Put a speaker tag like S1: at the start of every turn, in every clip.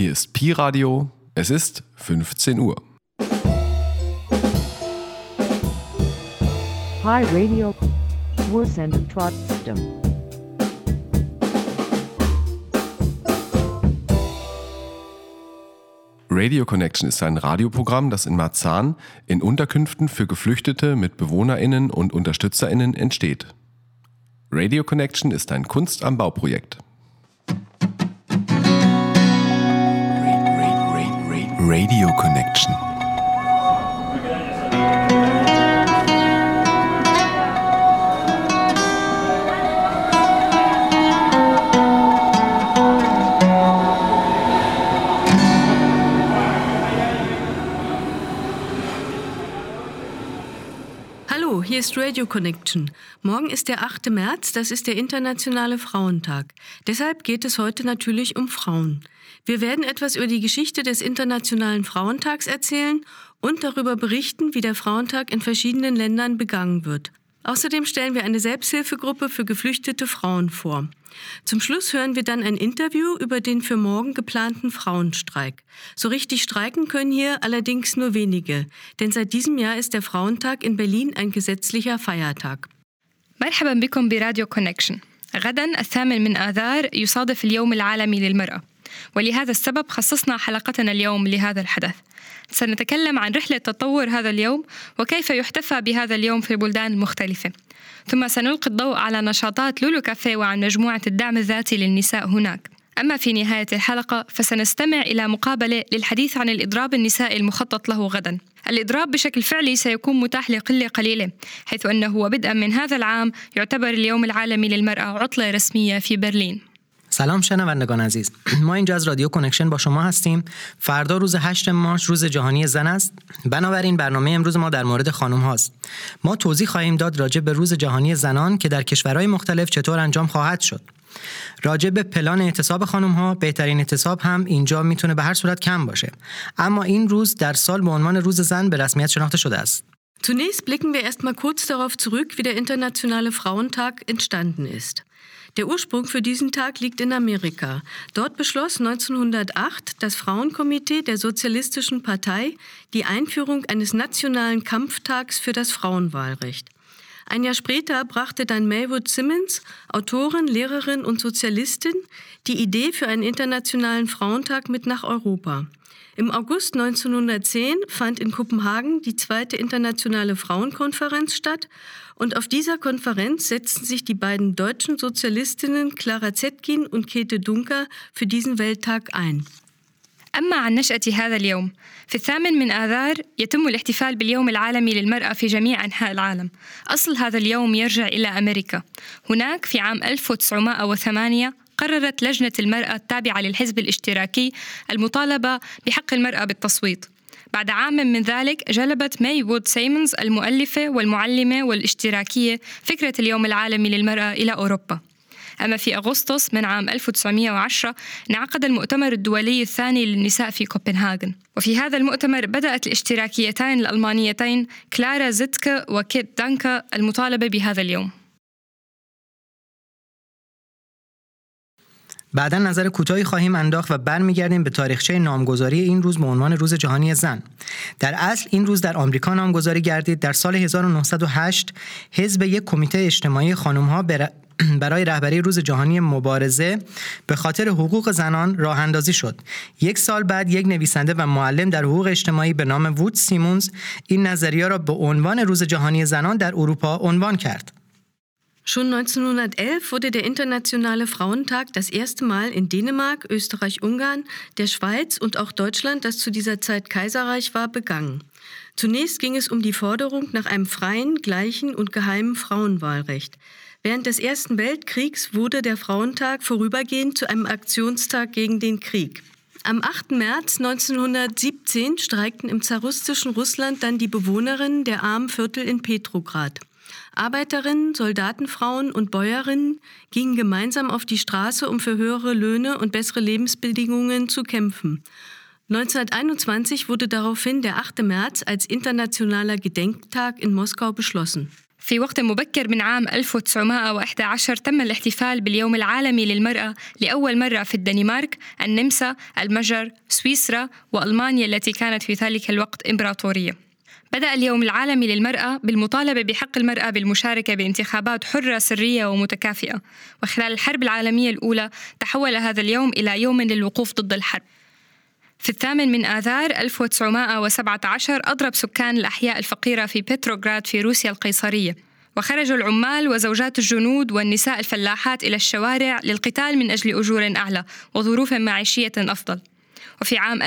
S1: Hier ist Pi Radio. Es ist 15 Uhr.
S2: Pi Radio. Wurzeln trotzdem.
S1: Radio Connection ist ein Radioprogramm, das in Marzahn in Unterkünften für Geflüchtete mit BewohnerInnen und UnterstützerInnen entsteht. Radio Connection ist ein Kunst am Bau-Projekt. Radio Connection.
S3: Hallo, hier ist Radio Connection. Morgen ist der 8. März, das ist der Internationale Frauentag. Deshalb geht es heute natürlich um Frauen. Wir werden etwas über die Geschichte des Internationalen Frauentags erzählen und darüber berichten, wie der Frauentag in verschiedenen Ländern begangen wird. Außerdem stellen wir eine Selbsthilfegruppe für geflüchtete Frauen vor. Zum Schluss hören wir dann ein Interview über den für morgen geplanten Frauenstreik. So richtig streiken können hier allerdings nur wenige, denn seit diesem Jahr ist der Frauentag in Berlin ein gesetzlicher Feiertag.
S4: مرحبا بكم براديو كونكشن. غدا 8 من آذار يصادف اليوم العالمي للمرأة، ولهذا السبب خصصنا حلقتنا اليوم لهذا الحدث. سنتكلم عن رحلة تطور هذا اليوم وكيف يحتفى بهذا اليوم في البلدان المختلفة. ثم سنلقي الضوء على نشاطات لولو كافيه وعن مجموعة الدعم الذاتي للنساء هناك. أما في نهاية الحلقة فسنستمع إلى مقابلة للحديث عن الإضراب النسائي المخطط له غدا. الإضراب بشكل فعلي سيكون متاح لقلة قليلة، حيث أنه بدءا من هذا العام يعتبر اليوم العالمي للمرأة عطلة رسمية في برلين.
S5: سلام شنوندگان عزیز، ما اینجا از رادیو کانکشن با شما هستیم. فردا روز 8 مارس روز جهانی زن است. بنابراین برنامه امروز ما در مورد خانم هاست. ما توضیح خواهیم داد راجع به روز جهانی زنان که در کشورهای مختلف چطور انجام خواهد شد. راجع به پلان اعتصاب خانم ها، بهترین اعتصاب هم اینجا میتونه به هر صورت کم باشه. اما این روز در سال به عنوان روز زن به رسمیت شناخته شده است.
S3: Zunächst blicken wir erstmal kurz darauf zurück, wie der Internationale Frauentag entstanden ist. Der Ursprung für diesen Tag liegt in Amerika. Dort beschloss 1908 das Frauenkomitee der Sozialistischen Partei die Einführung eines nationalen Kampftags für das Frauenwahlrecht. Ein Jahr später brachte dann Maywood Simmons, Autorin, Lehrerin und Sozialistin, die Idee für einen internationalen Frauentag mit nach Europa. Im August 1910 fand in Kopenhagen die 2. Internationale Frauenkonferenz statt und auf dieser Konferenz setzten sich die beiden deutschen Sozialistinnen Clara Zetkin und Käthe Duncker für diesen Welttag ein.
S4: أما عن نشأة هذا اليوم، في 8 من آذار يتم الاحتفال باليوم العالمي للمرأة في جميع أنحاء العالم. أصل هذا اليوم يرجع إلى أمريكا. هناك في عام 1908 قررت لجنة المرأة التابعة للحزب الاشتراكي المطالبة بحق المرأة بالتصويت. بعد عام من ذلك جلبت ماي وود سيمونز المؤلفة والمعلمة والاشتراكية فكرة اليوم العالمي للمرأة إلى أوروبا. أما في أغسطس من عام 1910 انعقد المؤتمر الدولي الثاني للنساء في كوبنهاغن، وفي هذا المؤتمر بدأت الاشتراكيتين الألمانيتين كلارا زيتكه وكيت دانكا المطالبة بهذا اليوم.
S5: بعداً نظر کوتاهی خواهیم انداخت و برمیگردیم به تاریخچه نامگذاری این روز به عنوان روز جهانی زن. در اصل این روز در آمریکا نامگذاری گردید. در سال 1908 حزب یک کمیته اجتماعی خانم‌ها برای رهبری روز جهانی مبارزه به خاطر حقوق زنان راه اندازی شد. یک سال بعد یک نویسنده و معلم در حقوق اجتماعی به نام وود سیمونز این نظریه را به عنوان روز جهانی زنان در اروپا عنوان کرد.
S3: Schon 1911 wurde der Internationale Frauentag das erste Mal in Dänemark, Österreich-Ungarn, der Schweiz und auch Deutschland, das zu dieser Zeit Kaiserreich war, begangen. Zunächst ging es um die Forderung nach einem freien, gleichen und geheimen Frauenwahlrecht. Während des Ersten Weltkriegs wurde der Frauentag vorübergehend zu einem Aktionstag gegen den Krieg. Am 8. März 1917 streikten im zaristischen Russland dann die Bewohnerinnen der armen Viertel in Petrograd. Arbeiterinnen, Soldatenfrauen und Bäuerinnen gingen gemeinsam auf die Straße, um für höhere Löhne und bessere Lebensbedingungen zu kämpfen. 1921 wurde daraufhin der 8. März als internationaler Gedenktag in Moskau beschlossen.
S4: في وقت مبكر من عام 1911 تم الاحتفال باليوم العالمي للمرأة لأول مرة في الدنمارك، النمسا، المجر، سويسرا وألمانيا التي كانت في ذلك الوقت إمبراطورية. بدأ اليوم العالمي للمرأة بالمطالبة بحق المرأة بالمشاركة بانتخابات حرة سرية ومتكافئة، وخلال الحرب العالمية الأولى تحول هذا اليوم إلى يوم للوقوف ضد الحرب. في 8 آذار 1917 أضرب سكان الأحياء الفقيرة في بتروغراد في روسيا القيصرية، وخرج العمال وزوجات الجنود والنساء الفلاحات إلى الشوارع للقتال من أجل أجور أعلى وظروف معيشية أفضل. وفي عام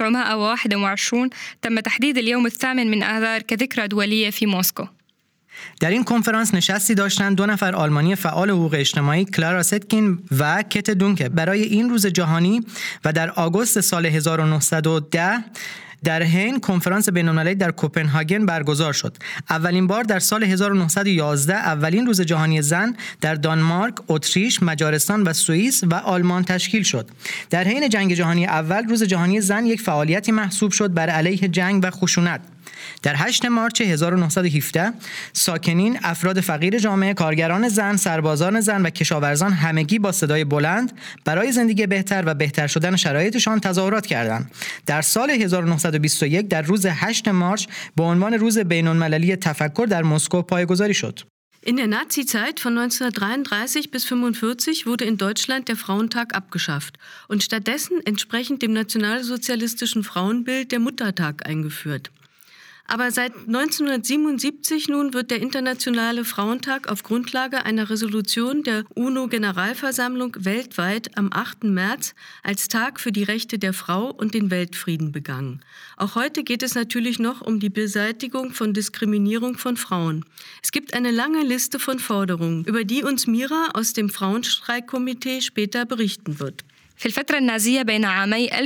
S4: 1921 تم تحديد اليوم 8 آذار كذكرى دولية في موسكو.
S5: در این کنفرانس نشستی داشتند 2 نفر آلمانی فعال حقوق اجتماعی، کلارا ستکین و کت دونکه، برای این روز جهانی و در آگوست سال 1910 در حین کنفرانس بین‌المللی در کوپنهاگن برگزار شد. اولین بار در سال 1911 اولین روز جهانی زن در دانمارک، اتریش، مجارستان و سوئیس و آلمان تشکیل شد. در حین جنگ جهانی اول روز جهانی زن یک فعالیتی محسوب شد بر علیه جنگ و خشونت. در 8 مارچ 1917 ساکنین، افراد فقیر جامعه، کارگران زن، سربازان زن و کشاورزان همگی با صدای بلند برای زندگی بهتر و بهتر شدن شرایطشان تظاهرات کردند. در سال 1921 در روز 8 مارچ به عنوان روز بین‌المللی تفکر در مسکو پایه‌گذاری شد.
S3: In der Nazi-Zeit von 1933 bis 1945 wurde in Deutschland der Frauentag abgeschafft und stattdessen entsprechend dem nationalsozialistischen Frauenbild der Muttertag eingeführt. Aber seit 1977 nun wird der Internationale Frauentag auf Grundlage einer Resolution der UNO-Generalversammlung weltweit am 8. März als Tag für die Rechte der Frau und den Weltfrieden begangen. Auch heute geht es natürlich noch um die Beseitigung von Diskriminierung von Frauen. Es gibt eine lange Liste von Forderungen, über die uns Mira aus dem Frauenstreikkomitee später berichten wird.
S4: في الفترة النازية بين عامي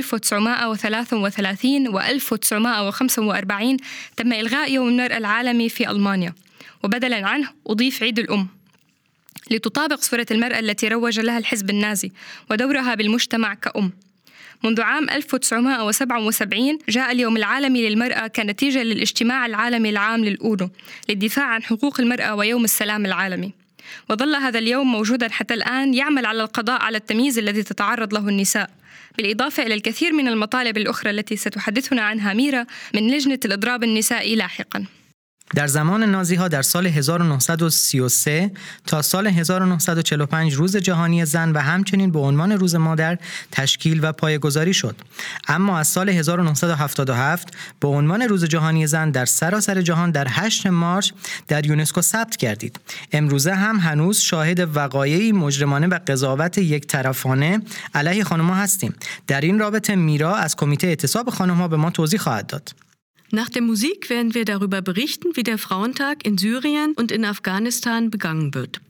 S4: 1933 و 1945 تم إلغاء يوم المرأة العالمي في ألمانيا، وبدلاً عنه أضيف عيد الأم لتطابق صورة المرأة التي روج لها الحزب النازي ودورها بالمجتمع كأم. منذ عام 1977 جاء اليوم العالمي للمرأة كنتيجة للاجتماع العالمي العام للأونو للدفاع عن حقوق المرأة ويوم السلام العالمي، وظل هذا اليوم موجوداً حتى الآن يعمل على القضاء على التمييز الذي تتعرض له النساء، بالإضافة إلى الكثير من المطالب الأخرى التي ستحدثنا عنها ميرا من لجنة الإضراب النسائي لاحقاً.
S5: در زمان نازی‌ها در سال 1933 تا سال 1945 روز جهانی زن و همچنین به عنوان روز مادر تشکیل و پایه‌گذاری شد. اما از سال 1977 به عنوان روز جهانی زن در سراسر جهان در 8 مارچ در یونسکو ثبت گردید. امروزه هم هنوز شاهد وقایعی مجرمانه و قضاوت یک طرفانه علیه خانم‌ها هستیم. در این رابطه میرا از کمیته اعتصاب خانم‌ها به ما توضیح خواهد داد.
S3: Nach der Musik werden wir darüber berichten, wie der Frauentag in Syrien und in Afghanistan begangen wird.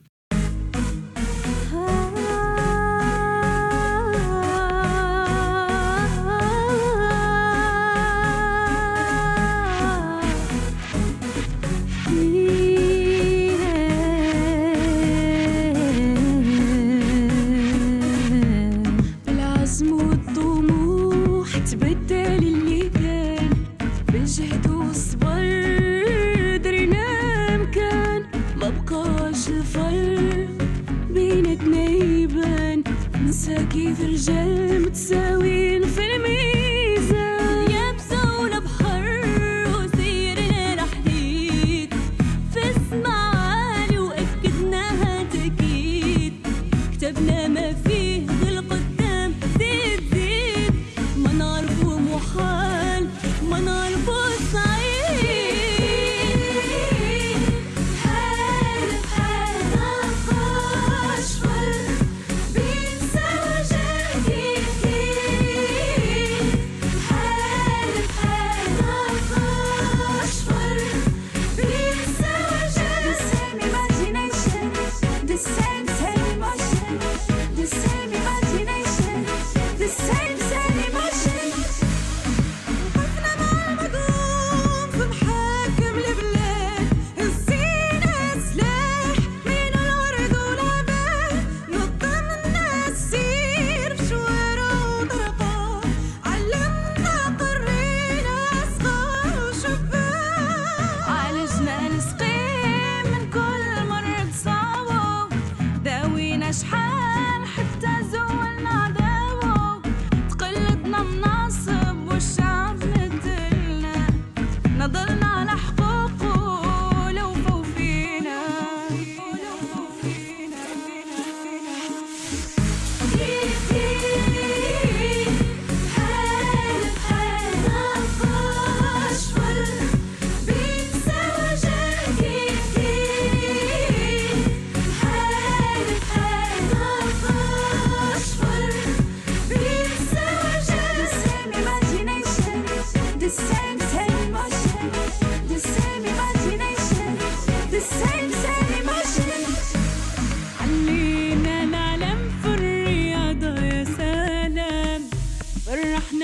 S6: كيف رجال متساويين في الميزان، يابسونا بحر وسيرنا حديد في السما عالي وأكدناها تأكيد، كتبنا ما فيه بالقدام زيد زيد ما نعرفو محال.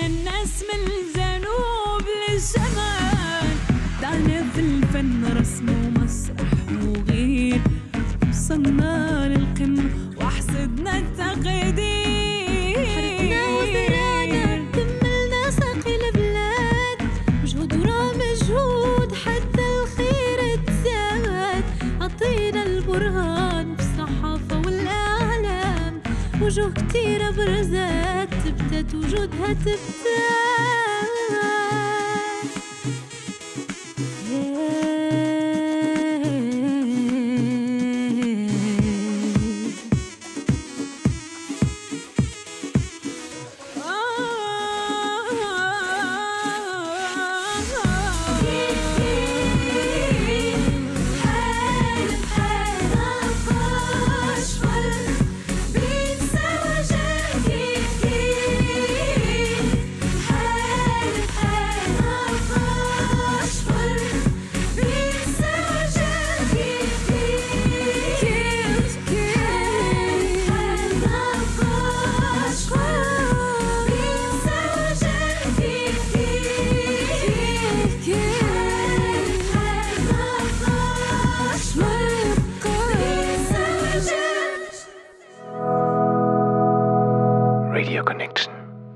S6: الناس من الجنوب للشمال دعنا في الفن رسم ومسرح وغير وصلنا للقمة وحسدنا التقدير حرقنا وزرعنا كملنا ساقي البلاد مجهود ورا مجهود حتى الخير اتزاد عطينا البرهان بالصحافة والإعلام وجوه كتيرة برزات تبتت وجودها تبتت
S1: Radio Connection.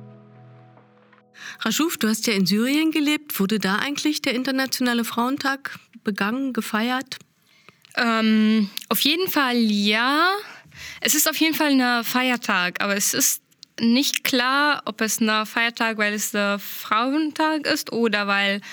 S3: Rashuf, du hast ja in Syrien gelebt. Wurde da eigentlich der Internationale Frauentag begangen, gefeiert?
S4: Auf jeden Fall ja. Es ist auf jeden Fall ein Feiertag, aber es ist nicht klar, ob es ein Feiertag, weil es der Frauentag ist oder weil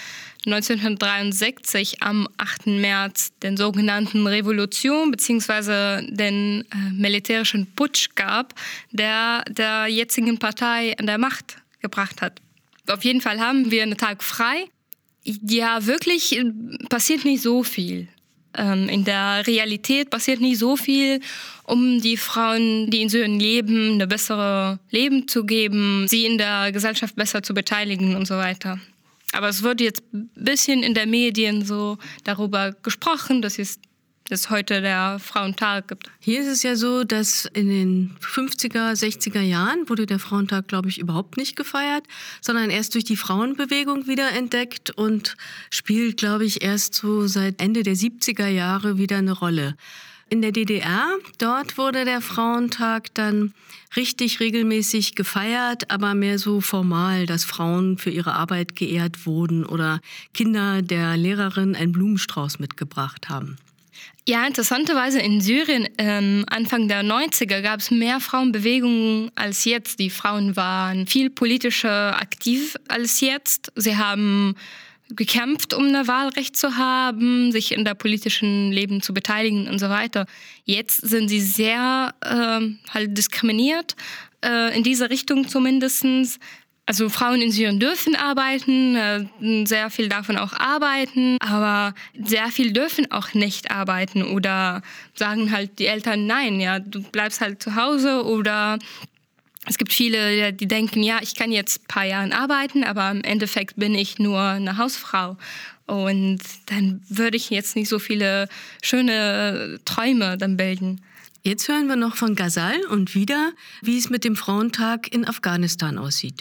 S4: 1963 am 8. März den sogenannten Revolution bzw. den militärischen Putsch gab, der jetzigen Partei an der Macht gebracht hat. Auf jeden Fall haben wir einen Tag frei. Ja, wirklich passiert nicht so viel. In der Realität passiert nicht so viel, um die Frauen, die in Syrien leben, ein besseres Leben zu geben, sie in der Gesellschaft besser zu beteiligen und so weiter. Aber es wird jetzt ein bisschen in den Medien so darüber gesprochen, dass es heute der Frauentag gibt.
S3: Hier ist es ja so, dass in den 50er, 60er Jahren wurde der Frauentag, glaube ich, überhaupt nicht gefeiert, sondern erst durch die Frauenbewegung wiederentdeckt und spielt, glaube ich, erst so seit Ende der 70er Jahre wieder eine Rolle. In der DDR, dort wurde der Frauentag dann richtig regelmäßig gefeiert, aber mehr so formal, dass Frauen für ihre Arbeit geehrt wurden oder Kinder der Lehrerin einen Blumenstrauß mitgebracht haben.
S4: Ja, interessanterweise in Syrien Anfang der 90er gab es mehr Frauenbewegungen als jetzt. Die Frauen waren viel politischer aktiv als jetzt. Sie haben gekämpft, um ein Wahlrecht zu haben, sich in der politischen Leben zu beteiligen und so weiter. Jetzt sind sie sehr halt diskriminiert, in diese Richtung zumindest. Also Frauen in Syrien dürfen arbeiten, sehr viel davon auch arbeiten, aber sehr viel dürfen auch nicht arbeiten oder sagen halt die Eltern, nein, ja, du bleibst halt zu Hause oder es gibt viele, die denken, ja, ich kann jetzt ein paar Jahre arbeiten, aber im Endeffekt bin ich nur eine Hausfrau. Und dann würde ich jetzt nicht so viele schöne Träume dann bilden.
S3: Jetzt hören wir noch von Ghazal und wieder, wie es mit dem Frauentag in Afghanistan aussieht.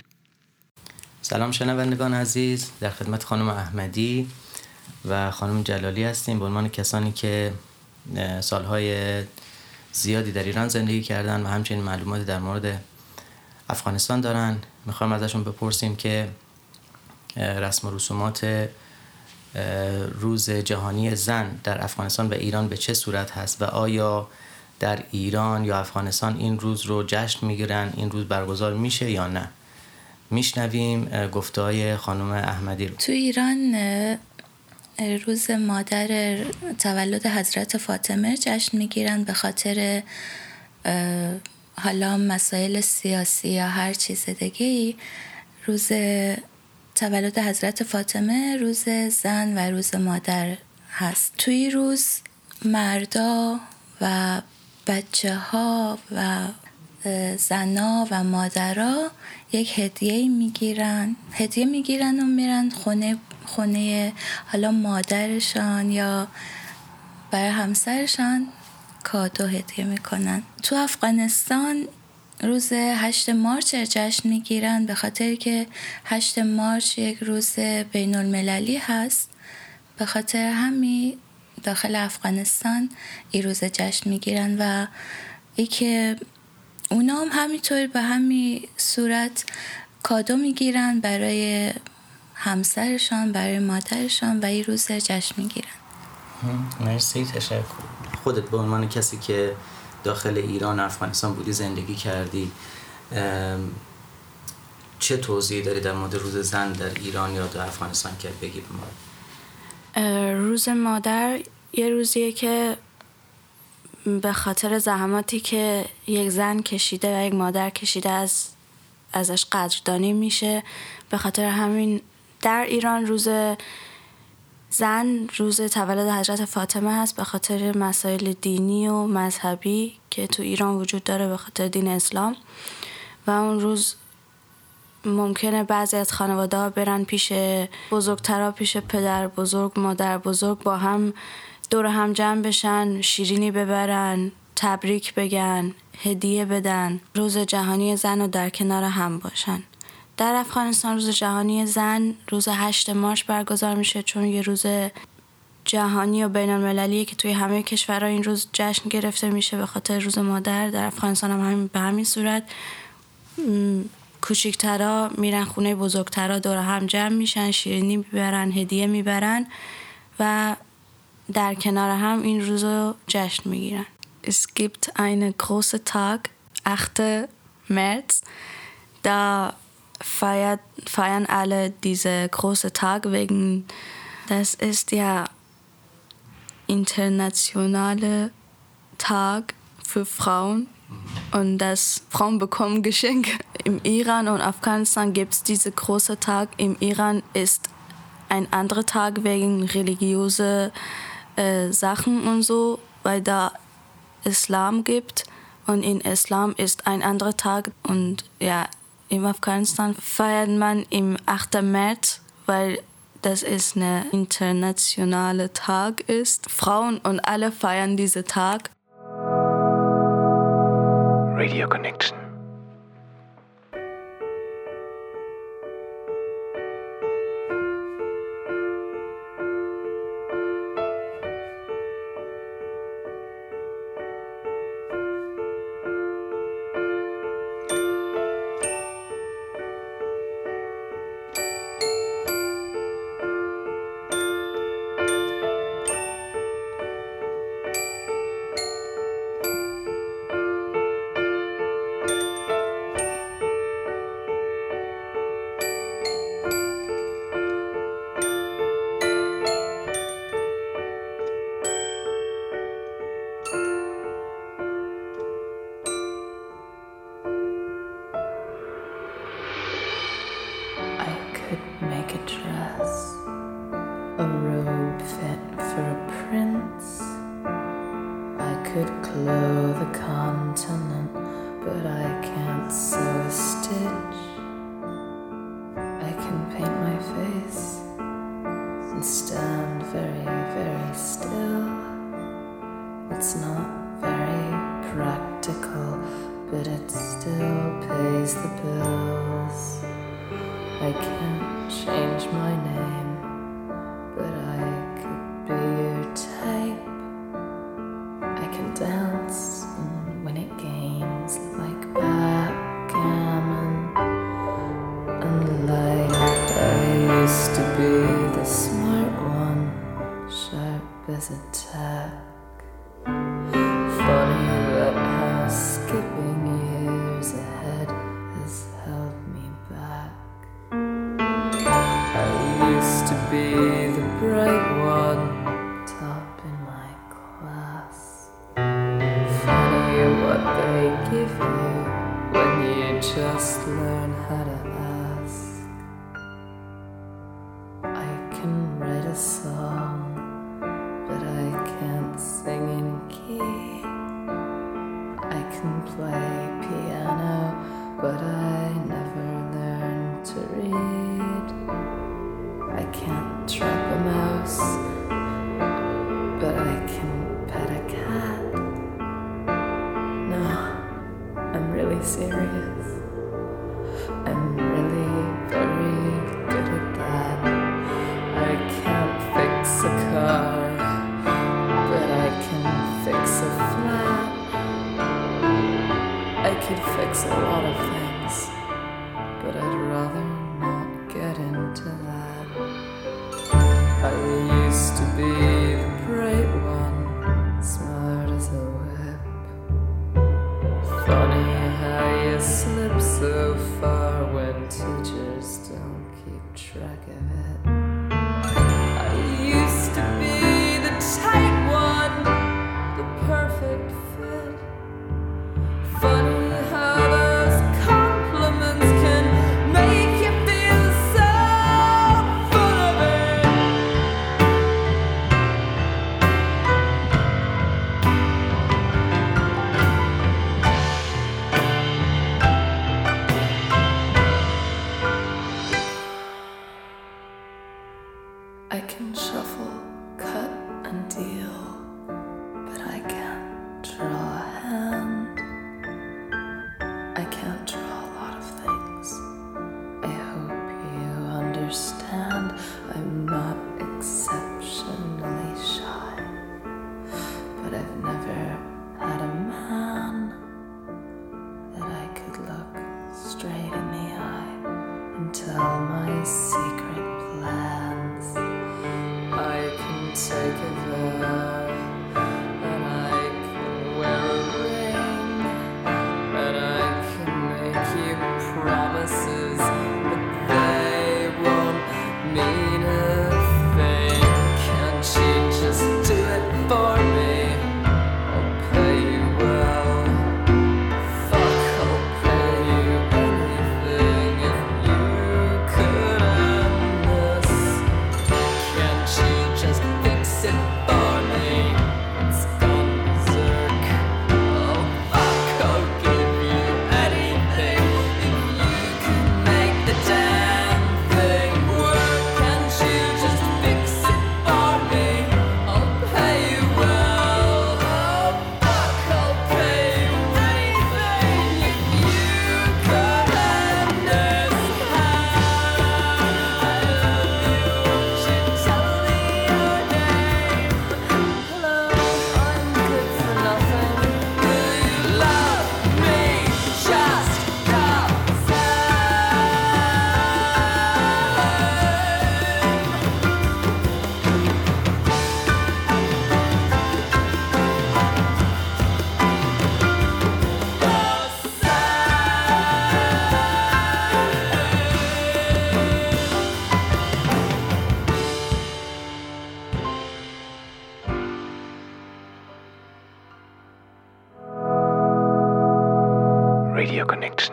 S7: سلام شنوندگان عزیز، در خدمت خانم احمدی و خانم جلالی هستیم به عنوان کسانی که سالهای زیادی در ایران زندگی کردن و همچنین معلوماتی در مورد افغانستان دارن. میخوایم ازشون بپرسیم که رسم و رسومات روز جهانی زن در افغانستان و ایران به چه صورت هست و آیا در ایران یا افغانستان این روز رو جشن میگیرن، این روز برگزار میشه یا نه. میشنویم گفته‌های خانم احمدی رو.
S8: تو ایران روز مادر تولد حضرت فاطمه جشن میگیرن به خاطر حالا مسائل سیاسی یا هر چیز دیگه‌ای. روز تولد حضرت فاطمه روز زن و روز مادر هست. توی روز مردا و بچه ها و زنا و مادرها یک هدیه میگیرن و میرن خونه حالا مادرشان یا برای همسرشان کادو هدیه میکنن. تو افغانستان روز 8 مارچ جشن میگیرن به خاطر که 8 مارچ یک روز بین المللی هست. به خاطر همین داخل افغانستان این روز جشن میگیرن و ای که اونا هم همینطور به همین صورت کادو میگیرن برای همسرشان، برای مادرشان و این روز جشن میگیرن.
S7: مرسی، تشکر. خودت به عنوان کسی که داخل ایران و افغانستان بودی، زندگی کردی، چه توضیحی داری در مورد روز زن در ایران یا در افغانستان که بگی به ما؟
S9: روز مادر یه روزیه که به خاطر زحماتی که یک زن کشیده و یک مادر کشیده ازش قدردانی میشه. به خاطر همین در ایران روز زن روز تولد حضرت فاطمه هست، به خاطر مسائل دینی و مذهبی که تو ایران وجود داره به خاطر دین اسلام. و اون روز ممکنه بعضی از خانواده ها برن پیش بزرگترها، پیش پدر بزرگ، مادر بزرگ، با هم دور هم جمع بشن، شیرینی ببرن، تبریک بگن، هدیه بدن، روز جهانی زن رو در کنار هم باشن. در افغانستان روز جهانی زن روز 8 مارچ برگزار میشه، چون یه روز جهانی و بین المللیه که توی همه کشورها این روز جشن گرفته میشه به خاطر روز مادر. در افغانستان هم به همین صورت کوچیک‌ترا میرن خونه بزرگترا، دور هم جمع میشن، شیرینی میبرن، هدیه میبرن و در کنار هم این روز رو جشن میگیرن. Es gibt einen großen Tag, 8. März, da feiern alle diese große Tag wegen, das ist ja internationale Tag für Frauen und das Frauen bekommen Geschenke. Im Iran und Afghanistan gibt es diese große Tag. Im Iran ist ein anderer Tag wegen religiöse Sachen und so, weil da Islam gibt und in Islam ist ein anderer Tag und ja, im Afghanistan feiert man im 8. März, weil das ist ein internationaler Tag ist. Frauen und alle feiern diesen Tag.
S10: Radio Connection.
S6: Make a dress, a robe fit for a prince. I could clothe a continent, but I can't sew a stitch. I can paint my face and stand very, very still. It's not very practical, but it still pays the bills. I can't change my name, but I could be your type. I can dance and win at games like backgammon. And like I used to be the smart one, sharp as a tack. Funny that how skipping years ahead has held me back. I used to be the bright one, top in my class. Funny what they give you when you just learn how to ask. I can write a song, but I can't sing in key. I can play piano, but I never learned to read. I can't trap a mouse, but I can pet a cat. No, I'm really serious. get into that. I used to be the bright one, smart as a whip. Funny how you slip so far when teachers don't keep track of it. I used to be the tight one, the perfect fit. Funny how those compliments can make you feel so full of it. I can shuffle, cut and deal, but I can't draw a hand. I can't draw a lot of things. I hope you understand. I'm not exceptionally shy, but I've never had a man that I could look straight in the eye and tell my secret plans. I can take a vow, and I can wear a ring, and I can make you promises, but they won't mean a thing. Can't you just do it for me? I'll pay you well. Fuck, I'll pay you anything if you could end this. Can't you just fix it for me? It's gone berserk. Oh fuck, I'll give you anything if you could make the damn thing work. Can't you just fix it for me? I'll pay you well. Oh fuck, I'll pay you anything if you could end this. I love you. Won't you tell me your name? Hello, I'm good for nothing. Will you love me just the
S10: Radio Connection.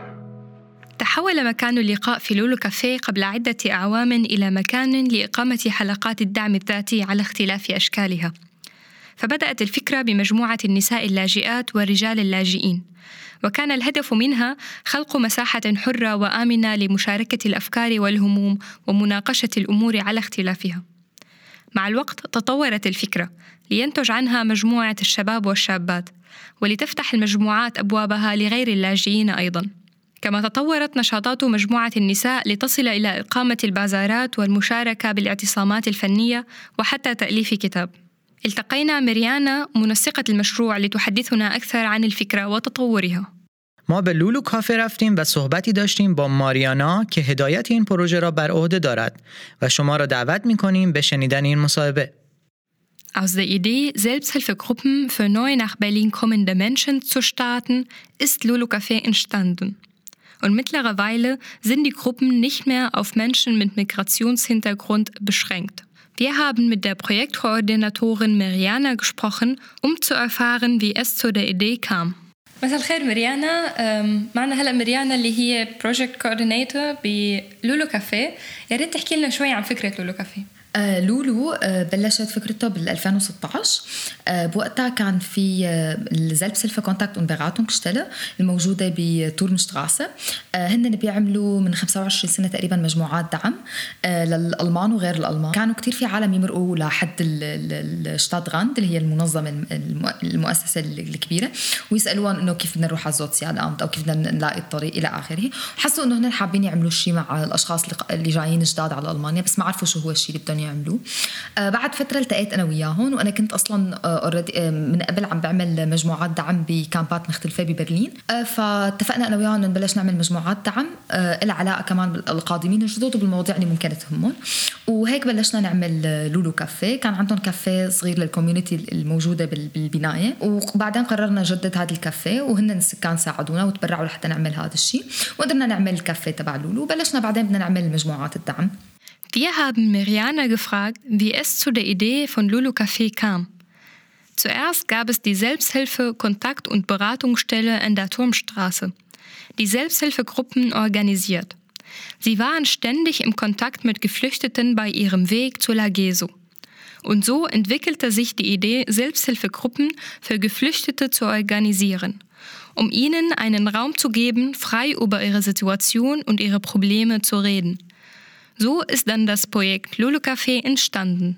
S4: تحول مكان اللقاء في لولو كافيه قبل عدة أعوام إلى مكان لإقامة حلقات الدعم الذاتي على اختلاف أشكالها. فبدأت الفكرة بمجموعة النساء اللاجئات والرجال اللاجئين، وكان الهدف منها خلق مساحة حرة وآمنة لمشاركة الأفكار والهموم ومناقشة الأمور على اختلافها. مع الوقت تطورت الفكرة لينتج عنها مجموعة الشباب والشابات، ولتفتح المجموعات أبوابها لغير اللاجئين أيضاً. كما تطورت نشاطات مجموعة النساء لتصل إلى إقامة البازارات والمشاركة بالاعتصامات الفنية وحتى تأليف كتاب. التقينا مريانا منسقة المشروع لتحدثنا أكثر عن الفكرة وتطورها.
S5: ما به لولو کافه رفتیم و صحبتی داشتیم با ماریانا که هدایت این پروژه را بر عهده دارد و شما را دعوت می‌کنیم به شنیدن این مصاحبه.
S4: Aus der Idee, Selbsthilfegruppen für neu nach Berlin kommende Menschen zu starten, ist Lulu Café entstanden. Und mittlerweile sind die Gruppen nicht mehr auf Menschen mit Migrationshintergrund beschränkt. Wir haben mit der Projektkoordinatorin Mariana gesprochen, um zu erfahren, wie es zu der Idee kam. مساء الخير مريانا. معنا هلأ مريانا اللي هي Project Coordinator بلولو كافيه. يا ريت تحكي لنا شوي عن فكرة لولو كافيه.
S11: لولو بلشت فكرتها بال2016. بوقتها كان في الزلبسلفة كونتاكت und Beratungsstelle الموجودة بتورنشتراسة. هن بيعملوا من 25 سنة تقريبا مجموعات دعم للألمان وغير الألمان. كانوا كتير في عالم يمرقوا لحد الشتادغاند اللي هي المنظمة المؤسسة الكبيرة ويسألوهم إنه كيف بدنا نروح على الزوتسيالامت أو كيف بدنا نلاقي الطريق إلى آخره. حسوا إنه هن حابين يعملوا شيء مع الأشخاص اللي جايين جداد على ألمانيا بس ما عرفوا شو هو الشيء اللي بدهم يعملوه. بعد فترة التقيت أنا وياهم، وأنا كنت أصلاً من قبل عم بعمل مجموعات دعم بكامبات مختلفة ببرلين. فاتفقنا أنا وياهم نبلش نعمل مجموعات دعم لها علاقة كمان بالقادمين الجدد وبالمواضيع اللي ممكن تهمهم. وهيك بلشنا نعمل لولو كافيه. كان عندهم كافيه صغير للكوميونيتي الموجودة بالبناية، وبعدين قررنا نجدد هذا الكافيه، وهن السكان ساعدونا وتبرعوا لحتى نعمل هذا الشيء، وقدرنا نعمل الكافيه تبع لولو. وبلشنا بعدين بدنا نعمل مجموعات الدعم.
S4: Wir haben Mirjana gefragt, wie es zu der Idee von Lulu Café kam. Zuerst gab es die Selbsthilfe-, Kontakt- und Beratungsstelle in der Turmstraße, die Selbsthilfegruppen organisiert. Sie waren ständig im Kontakt mit Geflüchteten bei ihrem Weg zur Lageso. Und so entwickelte sich die Idee, Selbsthilfegruppen für Geflüchtete zu organisieren, um ihnen einen Raum zu geben, frei über ihre Situation und ihre Probleme zu reden. So ist dann das Projekt Lulu Café entstanden.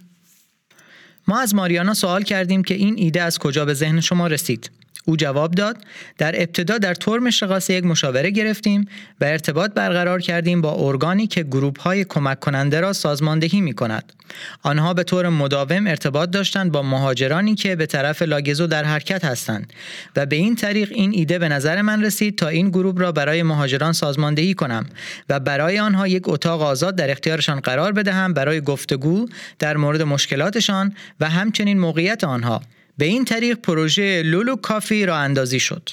S5: ما از ماریانا سوال کردیم که این ایده از کجا به ذهن شما رسید. او جواب داد: در ابتدا در تورمشتراسه یک مشاوره گرفتیم و ارتباط برقرار کردیم با ارگانی که گروه‌های کمک کننده را سازماندهی می‌کند. آنها به طور مداوم ارتباط داشتند با مهاجرانی که به طرف لاگزو در حرکت هستند و به این طریق این ایده به نظر من رسید تا این گروه را برای مهاجران سازماندهی کنم و برای آنها یک اتاق آزاد در اختیارشان قرار بدهم برای گفتگو در مورد مشکلاتشان و همچنین موقعیت آنها. به این طریق پروژه لولو کافی راه اندازی شد.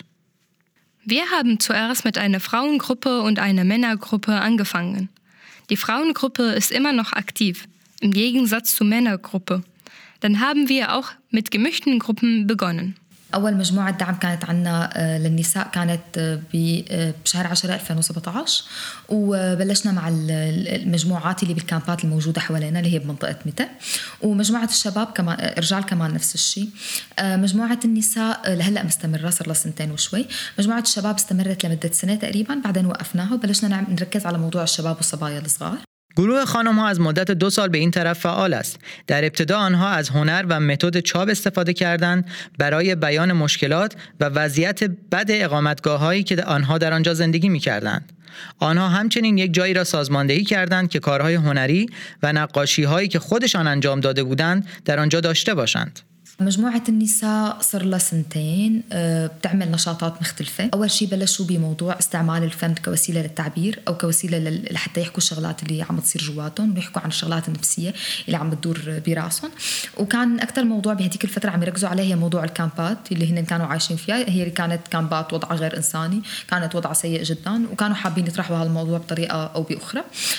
S4: Wir haben zuerst mit einer Frauengruppe und einer Männergruppe angefangen. Die Frauengruppe ist immer noch aktiv, im Gegensatz zur Männergruppe. Dann haben wir auch mit gemischten Gruppen begonnen.
S11: أول مجموعة دعم كانت عنا للنساء كانت بشهر 10 2017، وبلشنا مع المجموعات اللي بالكامبات الموجودة حوالينا اللي هي بمنطقة متى. ومجموعة الشباب كمان رجال كمان نفس الشيء. مجموعة النساء لهلأ مستمرة صار لها 2 وشوي. مجموعة الشباب استمرت لمدة 1 سنة تقريبا، بعدين وقفناها وبلشنا نركز على موضوع الشباب والصبايا الصغار.
S5: گروه خانم‌ها از مدت 2 سال به این طرف فعال است. در ابتدا آنها از هنر و متد چاپ استفاده کردند برای بیان مشکلات و وضعیت بد اقامتگاه‌هایی که آنها در آنجا زندگی می‌کردند. آنها همچنین یک جایی را سازماندهی کردند که کارهای هنری و نقاشی‌هایی که خودشان انجام داده بودند در آنجا داشته باشند.
S11: مجموعة النساء صار لها 2 بتعمل نشاطات مختلفة. أول شيء بلشوا بموضوع استعمال الفن كوسيلة للتعبير أو كوسيلة لحتى يحكوا الشغلات اللي عم تصير جواتهم ويحكوا عن الشغلات النفسية اللي عم تدور براسهم. وكان أكثر موضوع بهديك الفترة عم يركزوا عليه هي موضوع الكامبات اللي هن كانوا عايشين فيها. هي كانت كامبات وضع غير إنساني، كانت وضع سيء جدا، وكانوا حابين يطرحوا هذا الموضوع بطريقة أو بأخرى.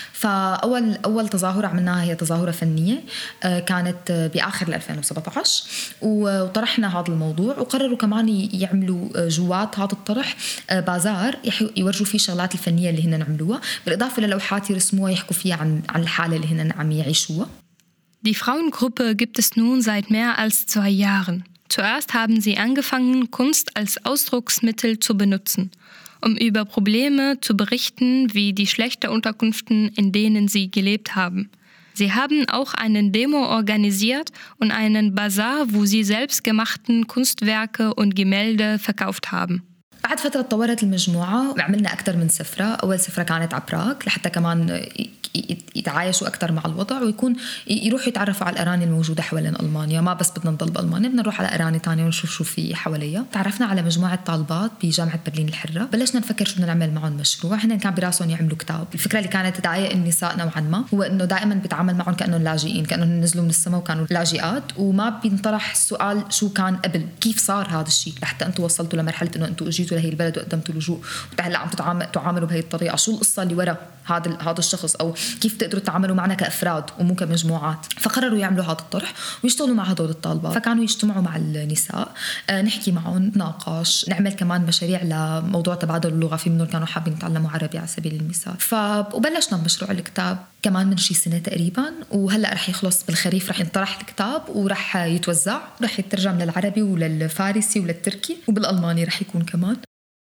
S11: فأول تظاهرة عملناها هي تظاهرة فنية كانت بآخر 2017، وطرحنا هذا الموضوع. وقرروا كمان يعملوا جوات هذا الطرح بازار يورجوا فيه الشغلات الفنية اللي هن عملوها، بالإضافة للوحات يرسموها يحكوا فيها عن الحالة اللي هن عم يعيشوها.
S4: Die Frauengruppe gibt es nun seit mehr als 2 Jahren. Zuerst haben sie angefangen, Kunst als Ausdrucksmittel zu benutzen, um über Probleme zu berichten, wie die schlechten Unterkünften, in denen sie gelebt haben. Sie haben auch einen Demo organisiert und einen Bazar, wo sie selbstgemachten Kunstwerke und Gemälde verkauft haben.
S11: بعد فترة تطورت المجموعة وعملنا أكثر من سفرة. أول سفرة كانت عبراك لحتى كمان يتعايشوا أكثر مع الوضع ويكون يروحوا يتعرفوا على الأراني الموجودة حوالين ألمانيا. ما بس بدنا نضل بألمانيا، بدنا نروح على أراني تانية ونشوف شو في حواليها. تعرفنا على مجموعة طالبات بجامعة برلين الحرة، بلشنا نفكر شو بدنا نعمل معهم مشروع. هن كان براسهم يعملوا كتاب. الفكرة اللي كانت تضايق النساء نوعا ما هو إنه دائما بيتعامل معهم كأنهم لاجئين، كأنهم نزلوا من السماء وكانوا لاجئات، وما بينطرح السؤال شو كان قبل، كيف صار هذا الشيء لحتى أنتوا وصلتوا لمرحلة إنه أنتوا اجيتوا لهي البلد وقدمتوا لجوء وهلا عم تعاملوا بهي الطريقة. شو القصة اللي وراء هذا الشخص، أو كيف تقدروا تعاملوا معنا كأفراد ومو كمجموعات. فقرروا يعملوا هذا الطرح ويشتغلوا مع هدول الطالبات. فكانوا يجتمعوا مع النساء، نحكي معهم، نتناقش، نعمل كمان مشاريع لموضوع تبادل اللغة. في منهم كانوا حابين يتعلموا عربي على سبيل المثال. وبلشنا بمشروع الكتاب كمان من شي سنة تقريبا، وهلأ رح يخلص بالخريف، رح ينطرح الكتاب ورح يتوزع، رح يترجم للعربي وللفارسي وللتركي وبالألماني رح يكون كمان.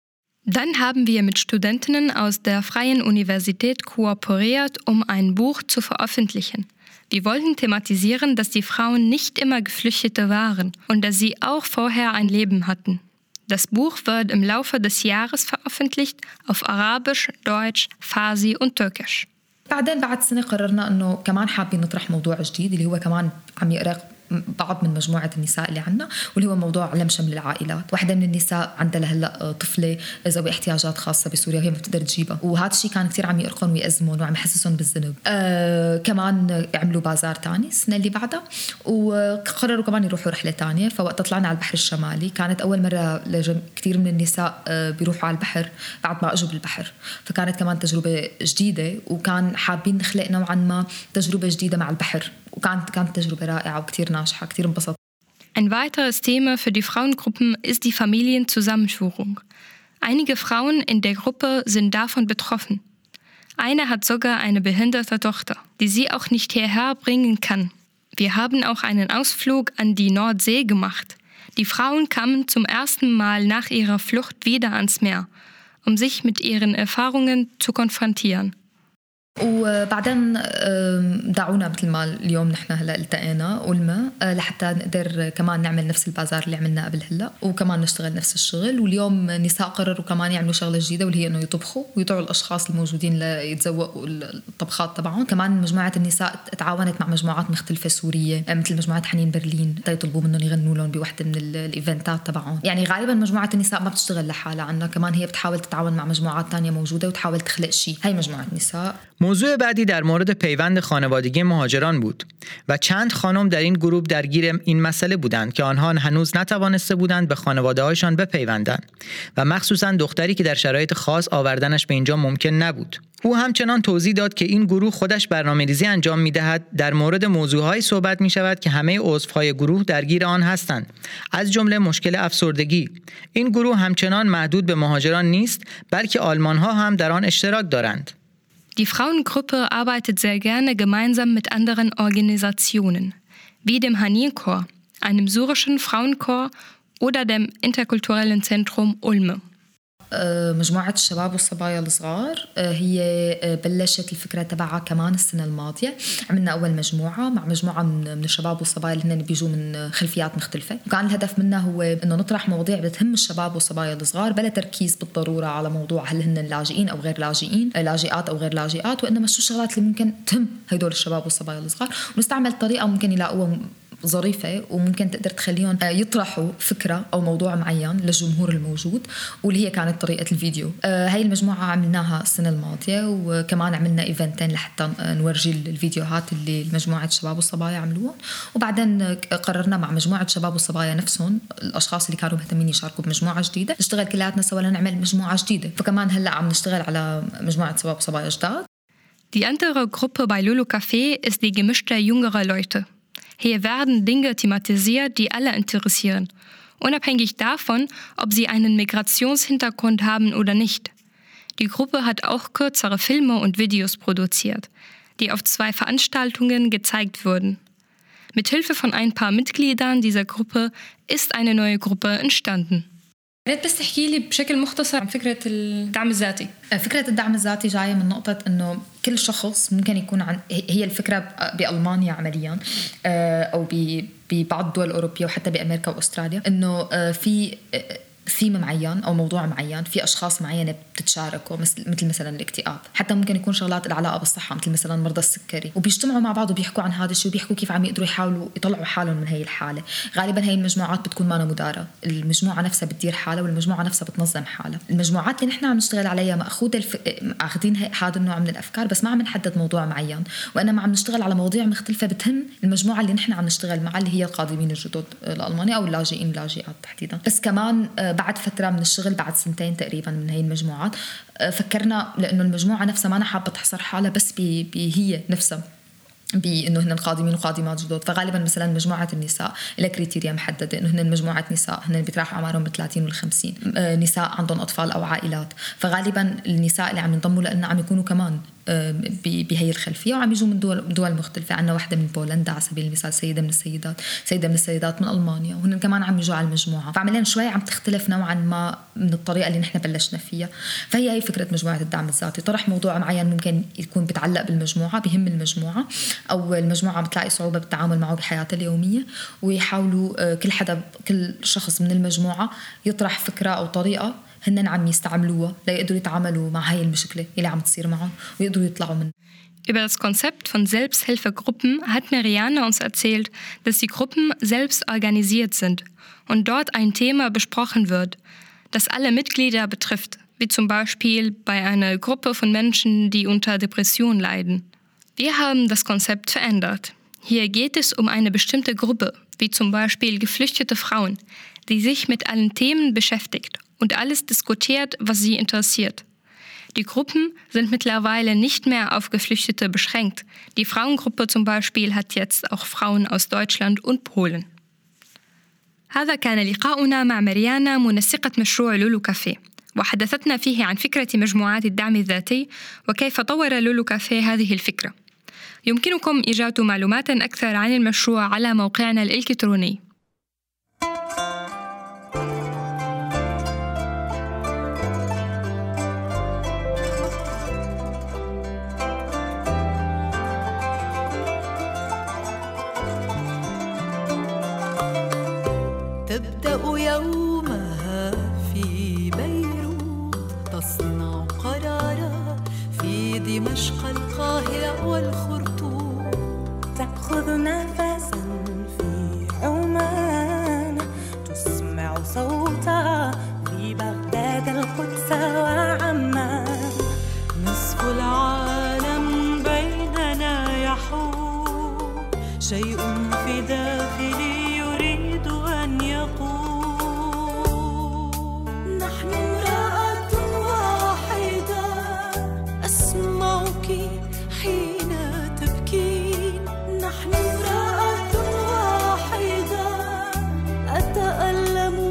S4: Dann haben wir mit Studentinnen aus der Freien Universität kooperiert, um ein Buch zu veröffentlichen. Wir wollten thematisieren, dass die Frauen nicht immer Geflüchtete waren und dass sie auch vorher ein Leben hatten. Das Buch wird im Laufe des Jahres veröffentlicht auf Arabisch, Deutsch, Farsi und Türkisch.
S11: بعدين بعد سنة قررنا أنه كمان حابين نطرح موضوع جديد اللي هو كمان عم يقرق بعض من مجموعة النساء اللي عنا، واللي هو موضوع علم شمل العائلات. واحدة من النساء عندها لهلا طفلة ذوي احتياجات خاصة بسوريا وهي ما بتقدر تجيبها، وهذا الشيء كان كتير عم يقرقهم ويأزمهم وعم يحسسهم بالذنب. كمان عملوا بازار تاني السنة اللي بعدها، وقرروا كمان يروحوا رحلة تانية. فوقت طلعنا على البحر الشمالي كانت أول مرة كتير من النساء بيروحوا على البحر بعد ما أجوا بالبحر، فكانت كمان تجربة جديدة، وكان حابين نخلق نوعا ما تجربة جديدة مع البحر، وكانت تجربة رائعة وكتير ناجحة، كتير انبسطت.
S4: Ein weiteres Thema für die Frauengruppen ist die Familienzusammenführung. Einige Frauen in der Gruppe sind davon betroffen. Eine hat sogar eine behinderte Tochter, die sie auch nicht hierher bringen kann. Wir haben auch einen Ausflug an die Nordsee gemacht. Die Frauen kamen zum ersten Mal nach ihrer Flucht wieder ans Meer, um sich mit ihren Erfahrungen zu konfrontieren.
S11: وبعدين دعونا مثل ما اليوم نحن هلا التقينا أولما لحتى نقدر كمان نعمل نفس البازار اللي عملناه قبل هلا، وكمان نشتغل نفس الشغل. واليوم نساء قرروا كمان يعملوا شغلة جديدة، واللي هي إنه يطبخوا ويدعوا الأشخاص الموجودين ليتذوقوا الطبخات تبعهم. كمان مجموعة النساء تعاونت مع مجموعات مختلفة سورية مثل مجموعة حنين برلين يطلبوا منهم يغنوا لهم بوحدة من الإيفنتات تبعهم. يعني غالبا مجموعة النساء ما بتشتغل لحالها، عنا كمان هي بتحاول تتعاون مع مجموعات تانية موجودة وتحاول تخلق شيء. هاي مجموعة نساء.
S5: موضوع بعدی در مورد پیوند خانوادگی مهاجران بود و چند خانم در این گروه درگیر این مسئله بودند که آنها هنوز نتوانسته بودند به خانواده‌هایشان بپیوندند و مخصوصاً دختری که در شرایط خاص آوردنش به اینجا ممکن نبود. او همچنان توضیح داد که این گروه خودش برنامه‌ریزی انجام می‌دهد، در مورد موضوعهایی صحبت می‌شود که همه عضوهای گروه درگیر آن هستند، از جمله مشکل افسردگی. این گروه همچنان محدود به مهاجران نیست، بلکه آلمان‌ها هم در آن اشتراک دارند.
S4: Die Frauengruppe arbeitet sehr gerne gemeinsam mit anderen Organisationen, wie dem Hanin-Chor, einem syrischen Frauenchor oder dem interkulturellen Zentrum Ulme.
S11: مجموعة الشباب والصبايا الصغار هي بلشت الفكرة تبعها كمان السنة الماضية. عملنا أول مجموعة مع مجموعة من الشباب والصبايا اللي هن بيجوا من خلفيات مختلفة، وكان الهدف منها هو إنه نطرح مواضيع بتهم الشباب والصبايا الصغار بلا تركيز بالضرورة على موضوع هل هن لاجئين أو غير لاجئين، لاجئات أو غير لاجئات، وإنما شو الشغلات اللي ممكن تهم هيدول الشباب والصبايا الصغار، ونستعمل طريقة ممكن يلاقوها ظريفة وممكن تقدر تخليهم يطرحوا فكرة أو موضوع معين للجمهور الموجود، واللي هي كانت طريقة الفيديو. هاي المجموعة عملناها السنة الماضية، وكمان عملنا إيفنتين لحتى نورجي الفيديوهات اللي مجموعة الشباب والصبايا عملوها. وبعدين قررنا مع مجموعة الشباب والصبايا نفسهم، الأشخاص اللي كانوا مهتمين يشاركوا بمجموعة جديدة، نشتغل كلياتنا سوا لنعمل مجموعة جديدة. فكمان هلأ عم نشتغل على مجموعة شباب وصبايا جداد.
S4: Die andere Gruppe bei Lulu Café ist die gemischte jüngere Leute. Hier werden Dinge thematisiert, die alle interessieren, unabhängig davon, ob sie einen Migrationshintergrund haben oder nicht. Die Gruppe hat auch kürzere Filme und Videos produziert, die auf 2 Veranstaltungen gezeigt wurden. Mit Hilfe von ein paar Mitgliedern dieser Gruppe ist eine neue Gruppe entstanden.
S11: ريت بس تحكي لي بشكل مختصر عن فكرة الدعم الذاتي. فكرة الدعم الذاتي جاية من نقطة إنه كل شخص ممكن يكون هي الفكرة بألمانيا عمليا أو ببعض الدول الأوروبية وحتى بأمريكا وأستراليا، إنه في ثيم معين أو موضوع معين، في أشخاص معينة بتتشاركوا مثل مثلا الاكتئاب، حتى ممكن يكون شغلات العلاقة بالصحة مثل مثلا مرضى السكري، وبيجتمعوا مع بعض وبيحكوا عن هذا الشيء وبيحكوا كيف عم يقدروا يحاولوا يطلعوا حالهم من هاي الحالة. غالبا هاي المجموعات بتكون ما مدارة، المجموعة نفسها بتدير حالها والمجموعة نفسها بتنظم حالها. المجموعات اللي نحن عم نشتغل عليها مأخوذة أخذين هذا النوع من الأفكار، بس ما عم نحدد موضوع معين، وإنما عم نشتغل على مواضيع مختلفة بتهم المجموعة اللي نحن عم نشتغل معها، اللي هي القادمين الجدد لألمانيا أو اللاجئين واللاجئات تحديدا. بس كمان بعد فترة من الشغل، بعد 2 سنين تقريبا من هاي المجموعات، فكرنا لأنه المجموعة نفسها ما حابة تحصر حالها بس هي نفسها بأنه هن قادمين وقادمات جدد. فغالبا مثلا مجموعة النساء لها كريتيريا محددة، أنه هن مجموعة نساء هن بيتراوحوا أعمارهم ب30 وال50، نساء عندهم أطفال أو عائلات. فغالبا النساء اللي عم ينضموا لنا عم يكونوا كمان بهي الخلفية وعم يجوا من دول مختلفة. عنا واحدة من بولندا على سبيل المثال، سيدة من السيدات من ألمانيا، وهن كمان عم يجوا على المجموعة. فعمليا شوي عم تختلف نوعا ما من الطريقة اللي نحن بلشنا فيها. فهي فكرة مجموعة الدعم الذاتي، طرح موضوع معين ممكن يكون بتعلق بالمجموعة، بهم المجموعة، أو المجموعة بتلاقي صعوبة بالتعامل معه بحياتها اليومية، ويحاولوا كل شخص من المجموعة يطرح فكرة أو طريقة هن عم يستعملوها ليقدروا يتعاملوا مع هاي المشكلة اللي عم تصير معهم ويقدروا يطلعوا منها.
S4: Über das Konzept von Selbsthilfegruppen hat Marianne uns erzählt, dass die Gruppen selbst organisiert sind und dort ein Thema besprochen wird, das alle Mitglieder betrifft, wie zum Beispiel bei einer Gruppe von Menschen, die unter Depression leiden. Wir haben das Konzept verändert. Hier geht es um eine bestimmte Gruppe, wie zum Beispiel geflüchtete Frauen, die sich mit allen Themen beschäftigt und alles diskutiert, was sie interessiert. Die Gruppen sind mittlerweile nicht mehr auf Geflüchtete beschränkt. Die Frauengruppe zum Beispiel hat jetzt auch Frauen aus Deutschland und Polen. هذا كان لقاؤنا مع ماريانا منسقة مشروع لولو كافيه، وحدثتنا فيه عن فكرة مجموعات الدعم الذاتي وكيف طور لولو كافيه هذه الفكرة. يمكنكم إيجاد معلومات أكثر عن المشروع على موقعنا الإلكتروني.
S12: تبدأ يومها في بيروت، تصنع قرارا في دمشق القاهرة والخرطوم،
S13: تأخذ نفسا في عمان، تسمع صوتا في بغداد القدس وعمان.
S12: نصف العالم بيننا يحوم، شيء في داخلي يريد أن يقوم.
S13: نحن امرأة واحدة،
S12: أسمعك حين تبكين.
S13: نحن امرأة واحدة،
S12: أتألم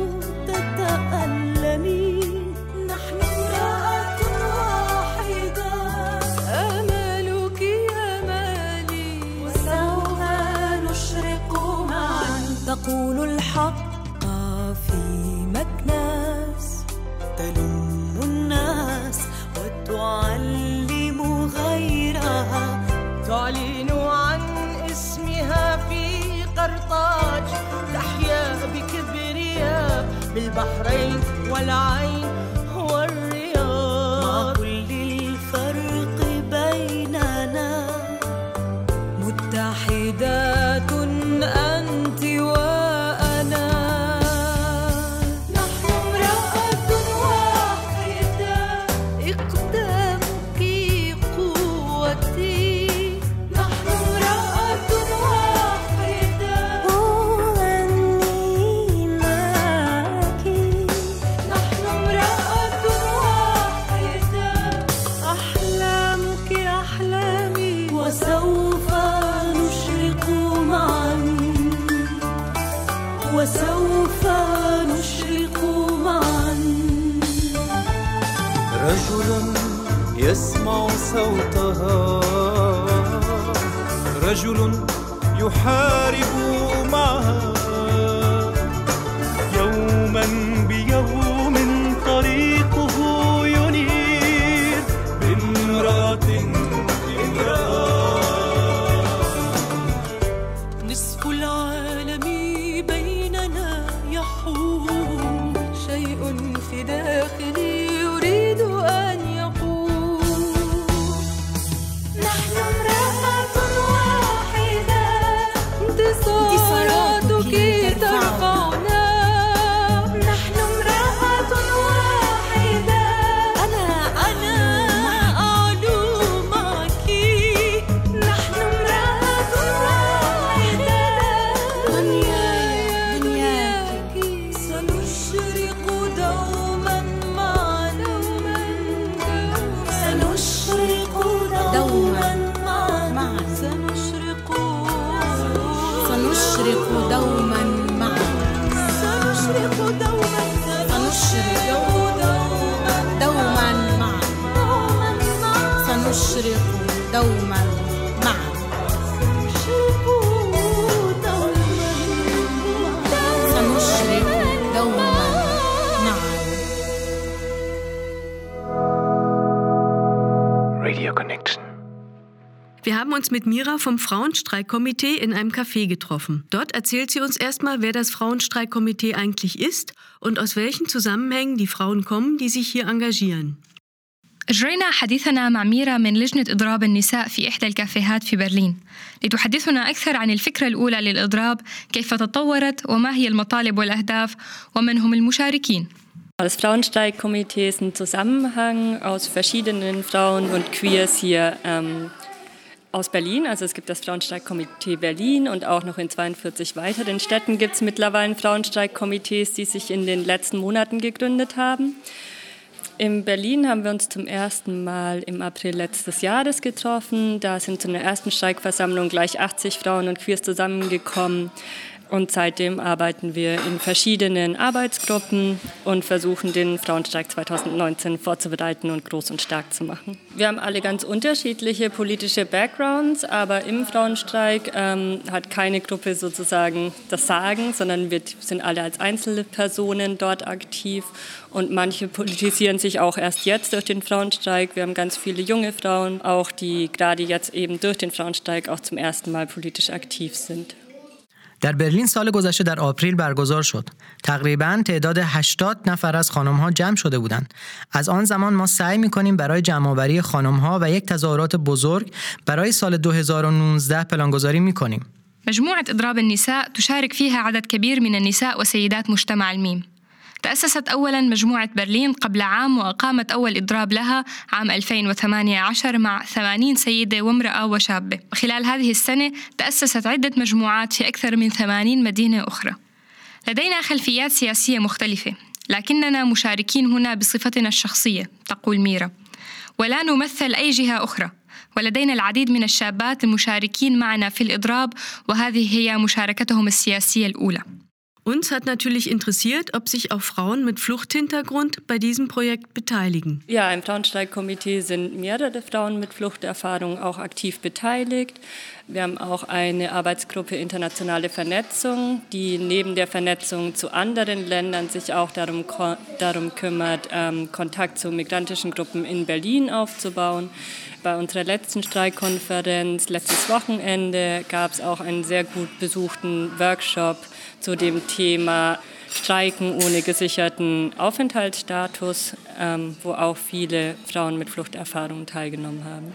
S12: تتألمين.
S13: نحن امرأة واحدة،
S12: أمالك أمالي،
S13: وسوف نشرق معا.
S12: تقول الحق في مكناس، تلم الناس وتعلم غيرها، تعلن عن اسمها في قرطاج، تحيا بكبرياء بالبحرين والعين والرياض. مع كل الفرق بيننا متحدات أنت وأنا.
S13: نحن امرأة واحدة،
S12: إقدامك قوتي.
S13: نحن امرأة واحدة،
S12: أغني معك.
S13: نحن امرأة واحدة،
S12: أحلامك أحلامي،
S13: وسوف نشرق معا،
S12: وسوف نشرق معا.
S14: رجل يسمع صوتها، رجل يحارب معها، يوما بيوم طريقه ينير بامرأة
S12: نصف العالم بيننا يحوم، شيء في داخلي يريد أن يقوم.
S13: نحن امرأة واحدة،
S12: انتصاراتك ترفعنا.
S13: نحن امرأة واحدة،
S12: أنا أعلو معك.
S13: نحن امرأة واحدة،
S12: دنياك سنشرق دوما معا،
S13: سنشرق دوما معا،
S12: سنشرق
S13: دوما معا،
S12: سنشرق دوما،
S13: سنشرق دوما معا، سنشرق دوما معا، سنشرق دوما معا.
S10: Radio Connection.
S3: Wir haben uns mit Mira vom Frauenstreikkomitee in einem Café getroffen. Dort erzählt sie uns erstmal, wer das Frauenstreikkomitee eigentlich ist und aus welchen Zusammenhängen die Frauen kommen, die sich hier engagieren.
S4: أجرينا حديثنا مع ميرا من لجنة إضراب النساء في إحدى الكافيهات في برلين لتحدثنا أكثر عن الفكرة الأولى للإضراب، كيف تطورت وما هي المطالب والأهداف ومن هم المشاركين.
S15: Das Frauenstreikkomitee ist ein Zusammenhang aus verschiedenen Frauen und Queers hier aus Berlin. Also es gibt das Frauenstreikkomitee Berlin und auch noch in 42 weiteren Städten gibt es mittlerweile Frauenstreikkomitees, die sich in den letzten Monaten gegründet haben. In Berlin haben wir uns zum ersten Mal im April letztes Jahres getroffen. Da sind zu einer ersten Streikversammlung gleich 80 Frauen und Queers zusammengekommen. Und seitdem arbeiten wir in verschiedenen Arbeitsgruppen und versuchen, den Frauenstreik 2019 vorzubereiten und groß und stark zu machen. Wir haben alle ganz unterschiedliche politische Backgrounds, aber im Frauenstreik hat keine Gruppe sozusagen das Sagen, sondern wir sind alle als Einzelpersonen dort aktiv. Und manche politisieren sich auch erst jetzt durch den Frauenstreik. Wir haben ganz viele junge Frauen, auch die gerade jetzt eben durch den Frauenstreik auch zum ersten Mal politisch aktiv sind.
S5: در برلین سال گذشته در آپریل برگزار شد. تقریباً تعداد 80 نفر از خانم‌ها جمع شده بودند. از آن زمان ما سعی می‌کنیم برای جمع‌آوری خانم‌ها و یک تظاهرات بزرگ برای سال 2019 پلانگذاری می‌کنیم.
S4: مجموعة إضراب النساء تشارك فيها عدد كبير من النساء وسيدات مجتمع الميم. تأسست أولاً مجموعة برلين قبل عام وأقامت أول إضراب لها عام 2018 مع 80 سيدة وامرأة وشابة. خلال هذه السنة تأسست عدة مجموعات في أكثر من 80 مدينة أخرى. لدينا خلفيات سياسية مختلفة، لكننا مشاركين هنا بصفتنا الشخصية، تقول ميرا، ولا نمثل أي جهة أخرى. ولدينا العديد من الشابات المشاركين معنا في الإضراب، وهذه هي مشاركتهم السياسية الأولى.
S3: Uns hat natürlich interessiert, ob sich auch Frauen mit Fluchthintergrund bei diesem Projekt beteiligen.
S15: Ja, im Frauenstreikkomitee sind mehrere Frauen mit Fluchterfahrung auch aktiv beteiligt. Wir haben auch eine Arbeitsgruppe Internationale Vernetzung, die neben der Vernetzung zu anderen Ländern sich auch darum kümmert, Kontakt zu migrantischen Gruppen in Berlin aufzubauen. Bei unserer letzten Streikkonferenz, letztes Wochenende, gab es auch einen sehr gut besuchten Workshop zu dem Thema Streiken ohne gesicherten Aufenthaltsstatus, wo auch viele Frauen mit Fluchterfahrung teilgenommen haben.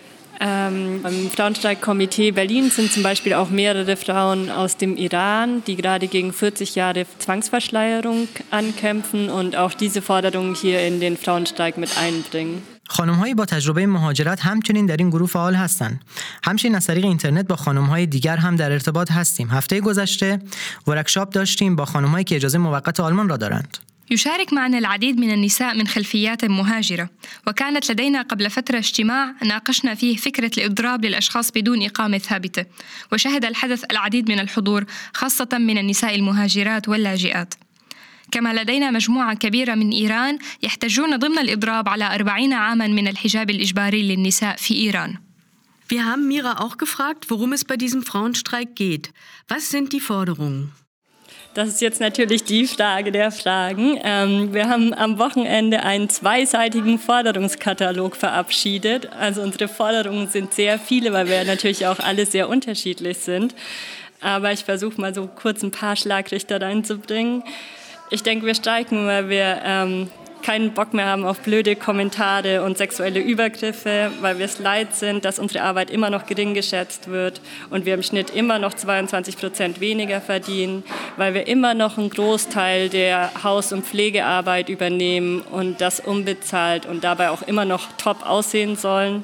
S15: Beim Frauenstreikkomitee Berlin sind zum Beispiel auch mehrere Frauen aus dem Iran, die gerade gegen 40 Jahre Zwangsverschleierung ankämpfen und auch diese Forderungen hier in den Frauenstreik mit einbringen.
S5: خانم‌هایی با تجربه مهاجرت همچنین در این گروه فعال هستند. همچنین از طریق اینترنت با خانم‌های دیگر هم در ارتباط هستیم. هفته گذشته ورکشاپ داشتیم با خانم‌هایی که اجازه موقت آلمان را دارند.
S4: يشارك معنا العديد من النساء من خلفيات مهاجرة، وكانت لدينا قبل فترة اجتماع ناقشنا فيه فكرة الإضراب للأشخاص بدون إقامة ثابتة، وشهد الحدث العديد من الحضور خاصة من النساء المهاجرات واللاجئات. كما لدينا مجموعة كبيرة من إيران يحتجون ضمن الإضراب على 40 عاماً من الحجاب الإجباري للنساء في إيران.
S3: Wir haben Mira auch gefragt, worum es bei diesem Frauenstreik geht. Was sind die Forderungen?
S15: Das ist jetzt natürlich die Frage der Fragen. Wir haben am Wochenende einen zweiseitigen Forderungskatalog verabschiedet. Also unsere Forderungen sind sehr viele, weil wir natürlich auch alle sehr unterschiedlich sind. Aber ich versuche mal so kurz ein paar Schlagrichter reinzubringen. Ich denke, wir streiken, weil wir keinen Bock mehr haben auf blöde Kommentare und sexuelle Übergriffe, weil wir es leid sind, dass unsere Arbeit immer noch gering geschätzt wird und wir im Schnitt immer noch 22% weniger verdienen, weil wir immer noch einen Großteil der Haus- und Pflegearbeit übernehmen und das unbezahlt und dabei auch immer noch top aussehen sollen.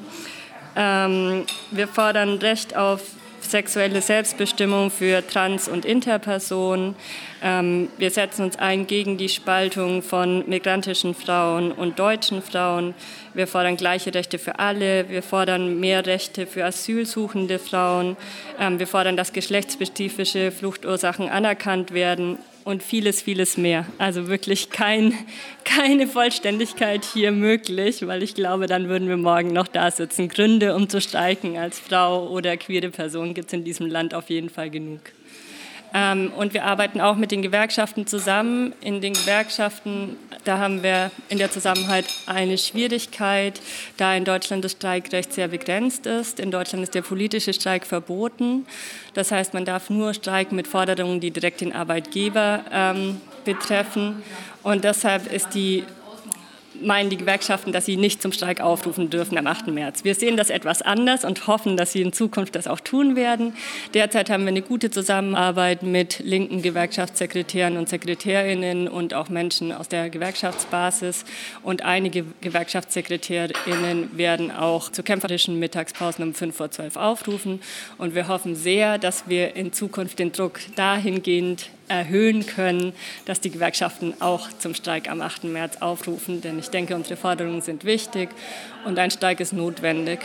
S15: Wir fordern Recht auf sexuelle Selbstbestimmung für Trans- und Interpersonen. Wir setzen uns ein gegen die Spaltung von migrantischen Frauen und deutschen Frauen. Wir fordern gleiche Rechte für alle. Wir fordern mehr Rechte für asylsuchende Frauen. Wir fordern, dass geschlechtsspezifische Fluchtursachen anerkannt werden und vieles, vieles mehr. Also wirklich keine Vollständigkeit hier möglich, weil ich glaube, dann würden wir morgen noch da sitzen. Gründe, um zu streiken als Frau oder queere Person gibt es in diesem Land auf jeden Fall genug. Und wir arbeiten auch mit den Gewerkschaften zusammen. In den Gewerkschaften, da haben wir in der Zusammenarbeit eine Schwierigkeit, da in Deutschland das Streikrecht sehr begrenzt ist. In Deutschland ist der politische Streik verboten. Das heißt, man darf nur streiken mit Forderungen, die direkt den Arbeitgeber betreffen. Und deshalb ist die meinen die Gewerkschaften, dass sie nicht zum Streik aufrufen dürfen am 8. März. Wir sehen das etwas anders und hoffen, dass sie in Zukunft das auch tun werden. Derzeit haben wir eine gute Zusammenarbeit mit linken Gewerkschaftssekretären und Sekretärinnen und auch Menschen aus der Gewerkschaftsbasis. Und einige Gewerkschaftssekretärinnen werden auch zu kämpferischen Mittagspausen um 11:55 aufrufen. Und wir hoffen sehr, dass wir in Zukunft den Druck dahingehend erhöhen können, dass die Gewerkschaften auch zum Streik am 8. März aufrufen. Denn ich denke, unsere Forderungen sind wichtig und ein Streik ist notwendig.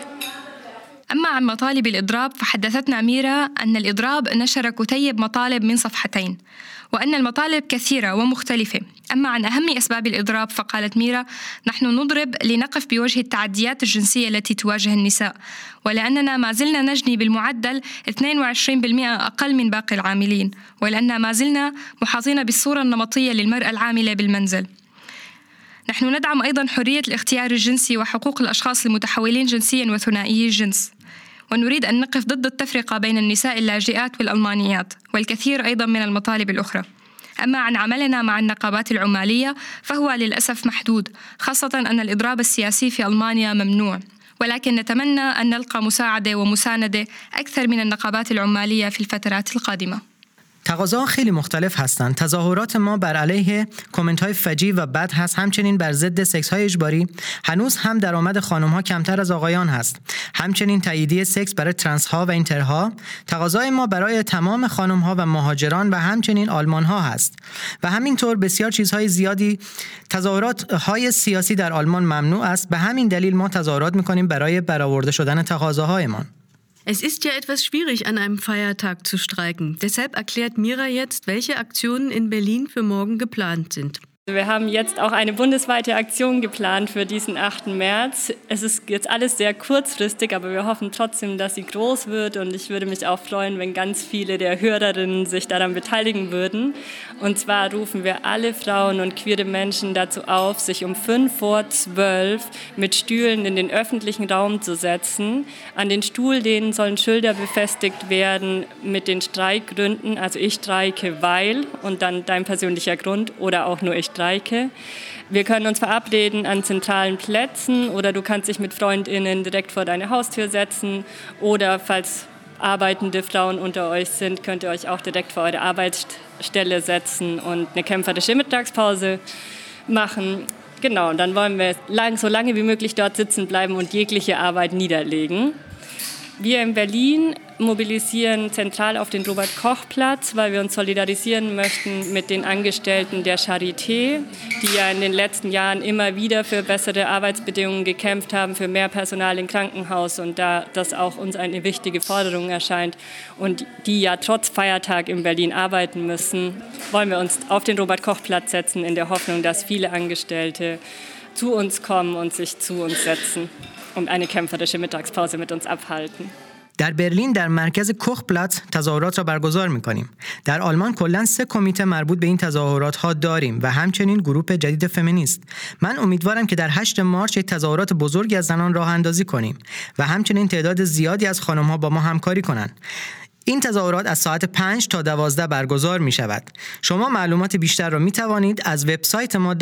S4: أما عن مطالب الإضراب فحدثتنا ميرا أن الإضراب نشر كتيب مطالب من صفحتين وأن المطالب كثيرة ومختلفة. أما عن أهم أسباب الإضراب فقالت ميرا: نحن نضرب لنقف بوجه التعديات الجنسية التي تواجه النساء، ولأننا ما زلنا نجني بالمعدل 22% أقل من باقي العاملين، ولأننا ما زلنا محاطين بالصورة النمطية للمرأة العاملة بالمنزل. نحن ندعم أيضاً حرية الاختيار الجنسي وحقوق الأشخاص المتحولين جنسياً وثنائي الجنس، ونريد أن نقف ضد التفرقة بين النساء اللاجئات والألمانيات والكثير أيضاً من المطالب الأخرى. أما عن عملنا مع النقابات العمالية فهو للأسف محدود، خاصة أن الإضراب السياسي في ألمانيا ممنوع، ولكن نتمنى أن نلقى مساعدة ومساندة أكثر من النقابات العمالية في الفترات القادمة.
S5: تقاضاها خیلی مختلف هستند. تظاهرات ما بر علیه کامنت‌های فجیع و بد هست، همچنین بر ضد سکس‌های اجباری. هنوز هم درآمد خانم‌ها کمتر از آقایان هست. همچنین تاییدیه سکس برای ترنس‌ها و اینترها. تقاضای ما برای تمام خانم‌ها و مهاجران و همچنین آلمان‌ها هست. و همینطور بسیار چیزهای زیادی. تظاهرات‌های سیاسی در آلمان ممنوع است. به همین دلیل ما تظاهرات می‌کنیم برای برآورده شدن تقاضاهایمان.
S3: Es ist ja etwas schwierig, an einem Feiertag zu streiken. Deshalb erklärt Mira jetzt, welche Aktionen in Berlin für morgen geplant sind.
S15: Wir haben jetzt auch eine bundesweite Aktion geplant für diesen 8. März. Es ist jetzt alles sehr kurzfristig, aber wir hoffen trotzdem, dass sie groß wird. Und ich würde mich auch freuen, wenn ganz viele der Hörerinnen sich daran beteiligen würden. Und zwar rufen wir alle Frauen und queere Menschen dazu auf, sich um 11:55 mit Stühlen in den öffentlichen Raum zu setzen. An den Stuhllehnen sollen Schilder befestigt werden mit den Streikgründen. Also ich streike, weil und dann dein persönlicher Grund oder auch nur ich streike. Wir können uns verabreden an zentralen Plätzen oder du kannst dich mit FreundInnen direkt vor deine Haustür setzen oder falls arbeitende Frauen unter euch sind, könnt ihr euch auch direkt vor eure Arbeitsstelle setzen und eine kämpferische Mittagspause machen. Genau, und dann wollen wir so lange wie möglich dort sitzen bleiben und jegliche Arbeit niederlegen. Wir in Berlin mobilisieren zentral auf den Robert-Koch-Platz, weil wir uns solidarisieren möchten mit den Angestellten der Charité, die ja in den letzten Jahren immer wieder für bessere Arbeitsbedingungen gekämpft haben, für mehr Personal im Krankenhaus und da das auch uns eine wichtige Forderung erscheint und die ja trotz Feiertag in Berlin arbeiten müssen, wollen wir uns auf den Robert-Koch-Platz setzen in der Hoffnung, dass viele Angestellte zu uns kommen und sich zu uns setzen und eine kämpferische Mittagspause mit uns abhalten.
S5: در برلین در مرکز کوخ پلاتز تظاهرات را برگزار می‌کنیم. در آلمان کلاً 3 کمیته مربوط به این تظاهرات‌ها داریم و همچنین گروه جدید فمینیست. من امیدوارم که در 8 مارس یک تظاهرات بزرگی از زنان راه اندازی کنیم و همچنین تعداد زیادی از خانم‌ها با ما همکاری کنند. این تظاهرات از ساعت 5 تا 12 برگزار می شود. شما معلومات بیشتر را می توانید از وبسایت ما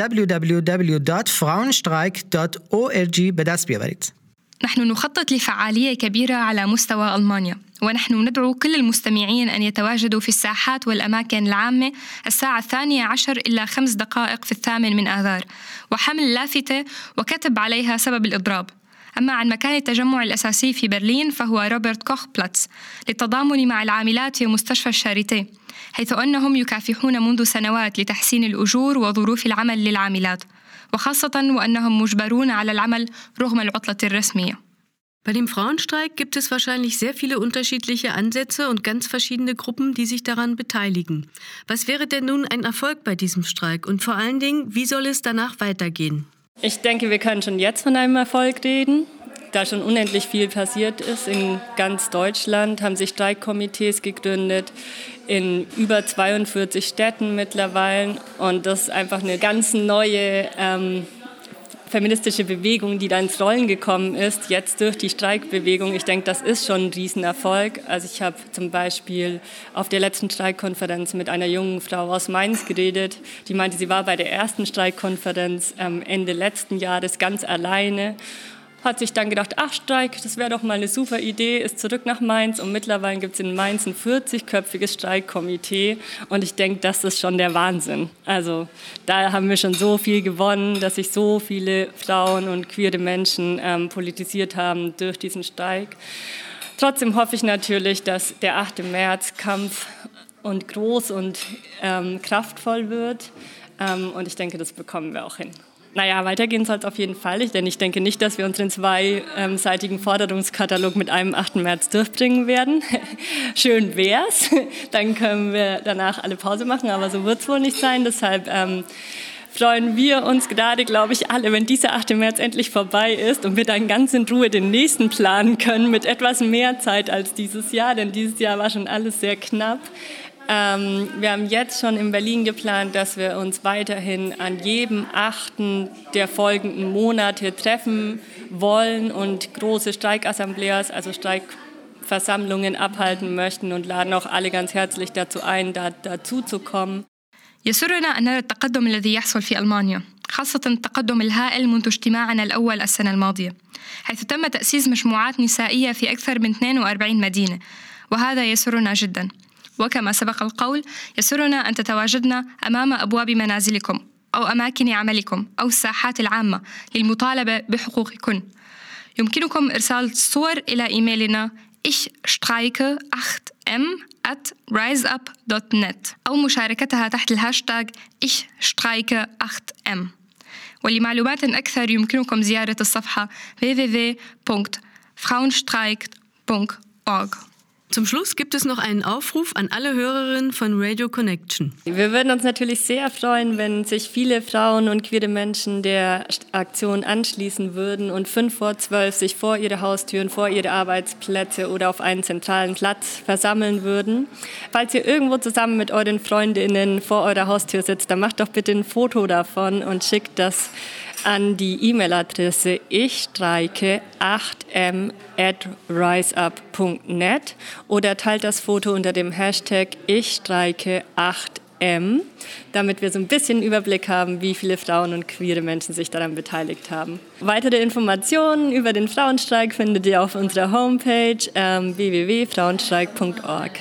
S5: www.frauenstreik.org به دست بیاورید.
S4: نحن نخطط لفعالية كبيرة على مستوى ألمانيا، ونحن ندعو كل المستمعين أن يتواجدوا في الساحات والأماكن العامة الساعة 12 إلى 5 دقائق في 8 آذار، وحمل لافتة وكتب عليها سبب الإضراب. أما عن مكان التجمع الأساسي في برلين فهو روبرت كوخ بلاتز للتضامن مع العاملات في مستشفى الشاريتي، حيث أنهم يكافحون منذ سنوات لتحسين الأجور وظروف العمل للعاملات، وخاصة وأنهم مجبرون على العمل رغم العطلة الرسمية.
S3: Bei dem Frauenstreik gibt es wahrscheinlich sehr viele unterschiedliche Ansätze und ganz verschiedene Gruppen, die sich daran beteiligen. Was wäre denn nun ein Erfolg bei diesem Streik und vor allen Dingen, wie soll es danach weitergehen?
S15: Ich denke, wir können schon jetzt von einem Erfolg reden, da schon unendlich viel passiert ist. In ganz Deutschland haben sich Streikkomitees gegründet, in über 42 Städten mittlerweile. Und das ist einfach eine ganz neue feministische Bewegung, die da ins Rollen gekommen ist, jetzt durch die Streikbewegung, ich denke, das ist schon ein Riesenerfolg. Also ich habe zum Beispiel auf der letzten Streikkonferenz mit einer jungen Frau aus Mainz geredet, die meinte, sie war bei der ersten Streikkonferenz Ende letzten Jahres ganz alleine, hat sich dann gedacht, ach Streik, das wäre doch mal eine super Idee, ist zurück nach Mainz und mittlerweile gibt es in Mainz ein 40-köpfiges Streikkomitee und ich denke, das ist schon der Wahnsinn. Also da haben wir schon so viel gewonnen, dass sich so viele Frauen und queere Menschen politisiert haben durch diesen Streik. Trotzdem hoffe ich natürlich, dass der 8. März Kampf und groß und kraftvoll wird und ich denke, das bekommen wir auch hin. Naja, weitergehen soll es auf jeden Fall, denn ich denke nicht, dass wir unseren zweiseitigen Forderungskatalog mit einem 8. März durchbringen werden. Schön wär's, dann können wir danach alle Pause machen, aber so wird es wohl nicht sein. Deshalb freuen wir uns gerade, glaube ich, alle, wenn dieser 8. März endlich vorbei ist und wir dann ganz in Ruhe den nächsten planen können mit etwas mehr Zeit als dieses Jahr, denn dieses Jahr war schon alles sehr knapp. Wir haben jetzt schon in Berlin geplant, dass wir uns weiterhin an jedem 8. der folgenden Monate treffen wollen und große Streikassembleas, also Streikversammlungen abhalten möchten und laden auch alle ganz herzlich dazu ein, dazu zu kommen.
S4: يسرنا أن نرى التقدم الذي يحصل في ألمانيا، خاصة التقدم الهائل منذ اجتماعنا الأول السنة الماضية، حيث تم تأسيس مجموعات نسائية في أكثر من 42 مدينة، وهذا يسرنا جداً. وكما سبق القول يسرنا أن تتواجدن أمام أبواب منازلكم أو أماكن عملكم أو الساحات العامة للمطالبة بحقوقكن. يمكنكم إرسال الصور إلى إيميلنا ichstreike8m@riseup.net أو مشاركتها تحت الهاشتاغ ichstreike8m. ولمعلومات أكثر يمكنكم زيارة الصفحة www.frauenstreikt.org.
S3: Zum Schluss gibt es noch einen Aufruf an alle Hörerinnen von Radio Connection.
S15: Wir würden uns natürlich sehr freuen, wenn sich viele Frauen und queere Menschen der Aktion anschließen würden und 11:55 sich vor ihre Haustüren, vor ihre Arbeitsplätze oder auf einen zentralen Platz versammeln würden. Falls ihr irgendwo zusammen mit euren Freundinnen vor eurer Haustür sitzt, dann macht doch bitte ein Foto davon und schickt das an die E-Mail-Adresse ichstreike8m@riseup.net oder teilt das Foto unter dem Hashtag ichstreike8m, damit wir so ein bisschen Überblick haben, wie viele Frauen und queere Menschen sich daran beteiligt haben. Weitere Informationen über den Frauenstreik findet ihr auf unserer Homepage www.frauenstreik.org.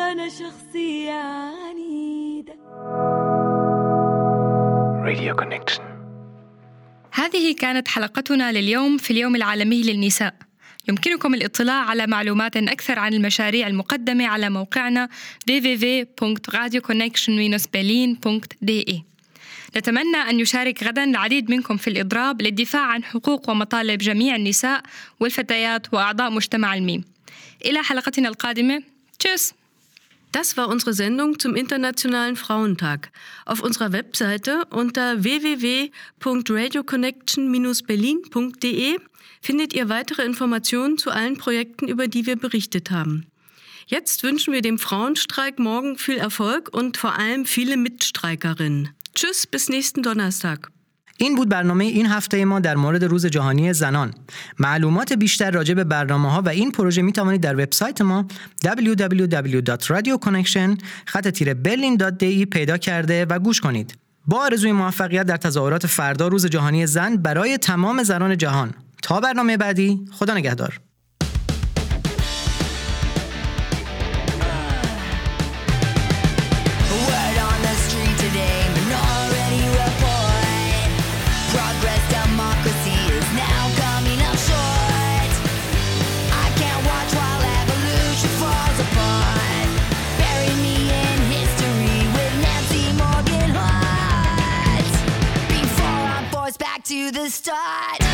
S12: أنا شخصية عنيدة.
S10: Radio Connection.
S4: هذه كانت حلقتنا لليوم في اليوم العالمي للنساء. يمكنكم الاطلاع على معلومات أكثر عن المشاريع المقدمة على موقعنا www.radioconnection-berlin.de. نتمنى أن يشارك غداً العديد منكم في الإضراب للدفاع عن حقوق ومطالب جميع النساء والفتيات وأعضاء مجتمع الميم. إلى حلقتنا القادمة. Tschüss!
S3: Das war unsere Sendung zum Internationalen Frauentag. Auf unserer Webseite unter www.radioconnection-berlin.de findet ihr weitere Informationen zu allen Projekten, über die wir berichtet haben. Jetzt wünschen wir dem Frauenstreik morgen viel Erfolg und vor allem viele Mitstreikerinnen. Tschüss, bis nächsten Donnerstag.
S5: این بود برنامه این هفته ما در مورد روز جهانی زنان. معلومات بیشتر راجع به برنامه‌ها و این پروژه می توانید در وبسایت ما www.radioconnection-berlin.de پیدا کرده و گوش کنید. با آرزوی موفقیت در تظاهرات فردا روز جهانی زن برای تمام زنان جهان. تا برنامه بعدی، خدا نگهدار.
S16: To the start.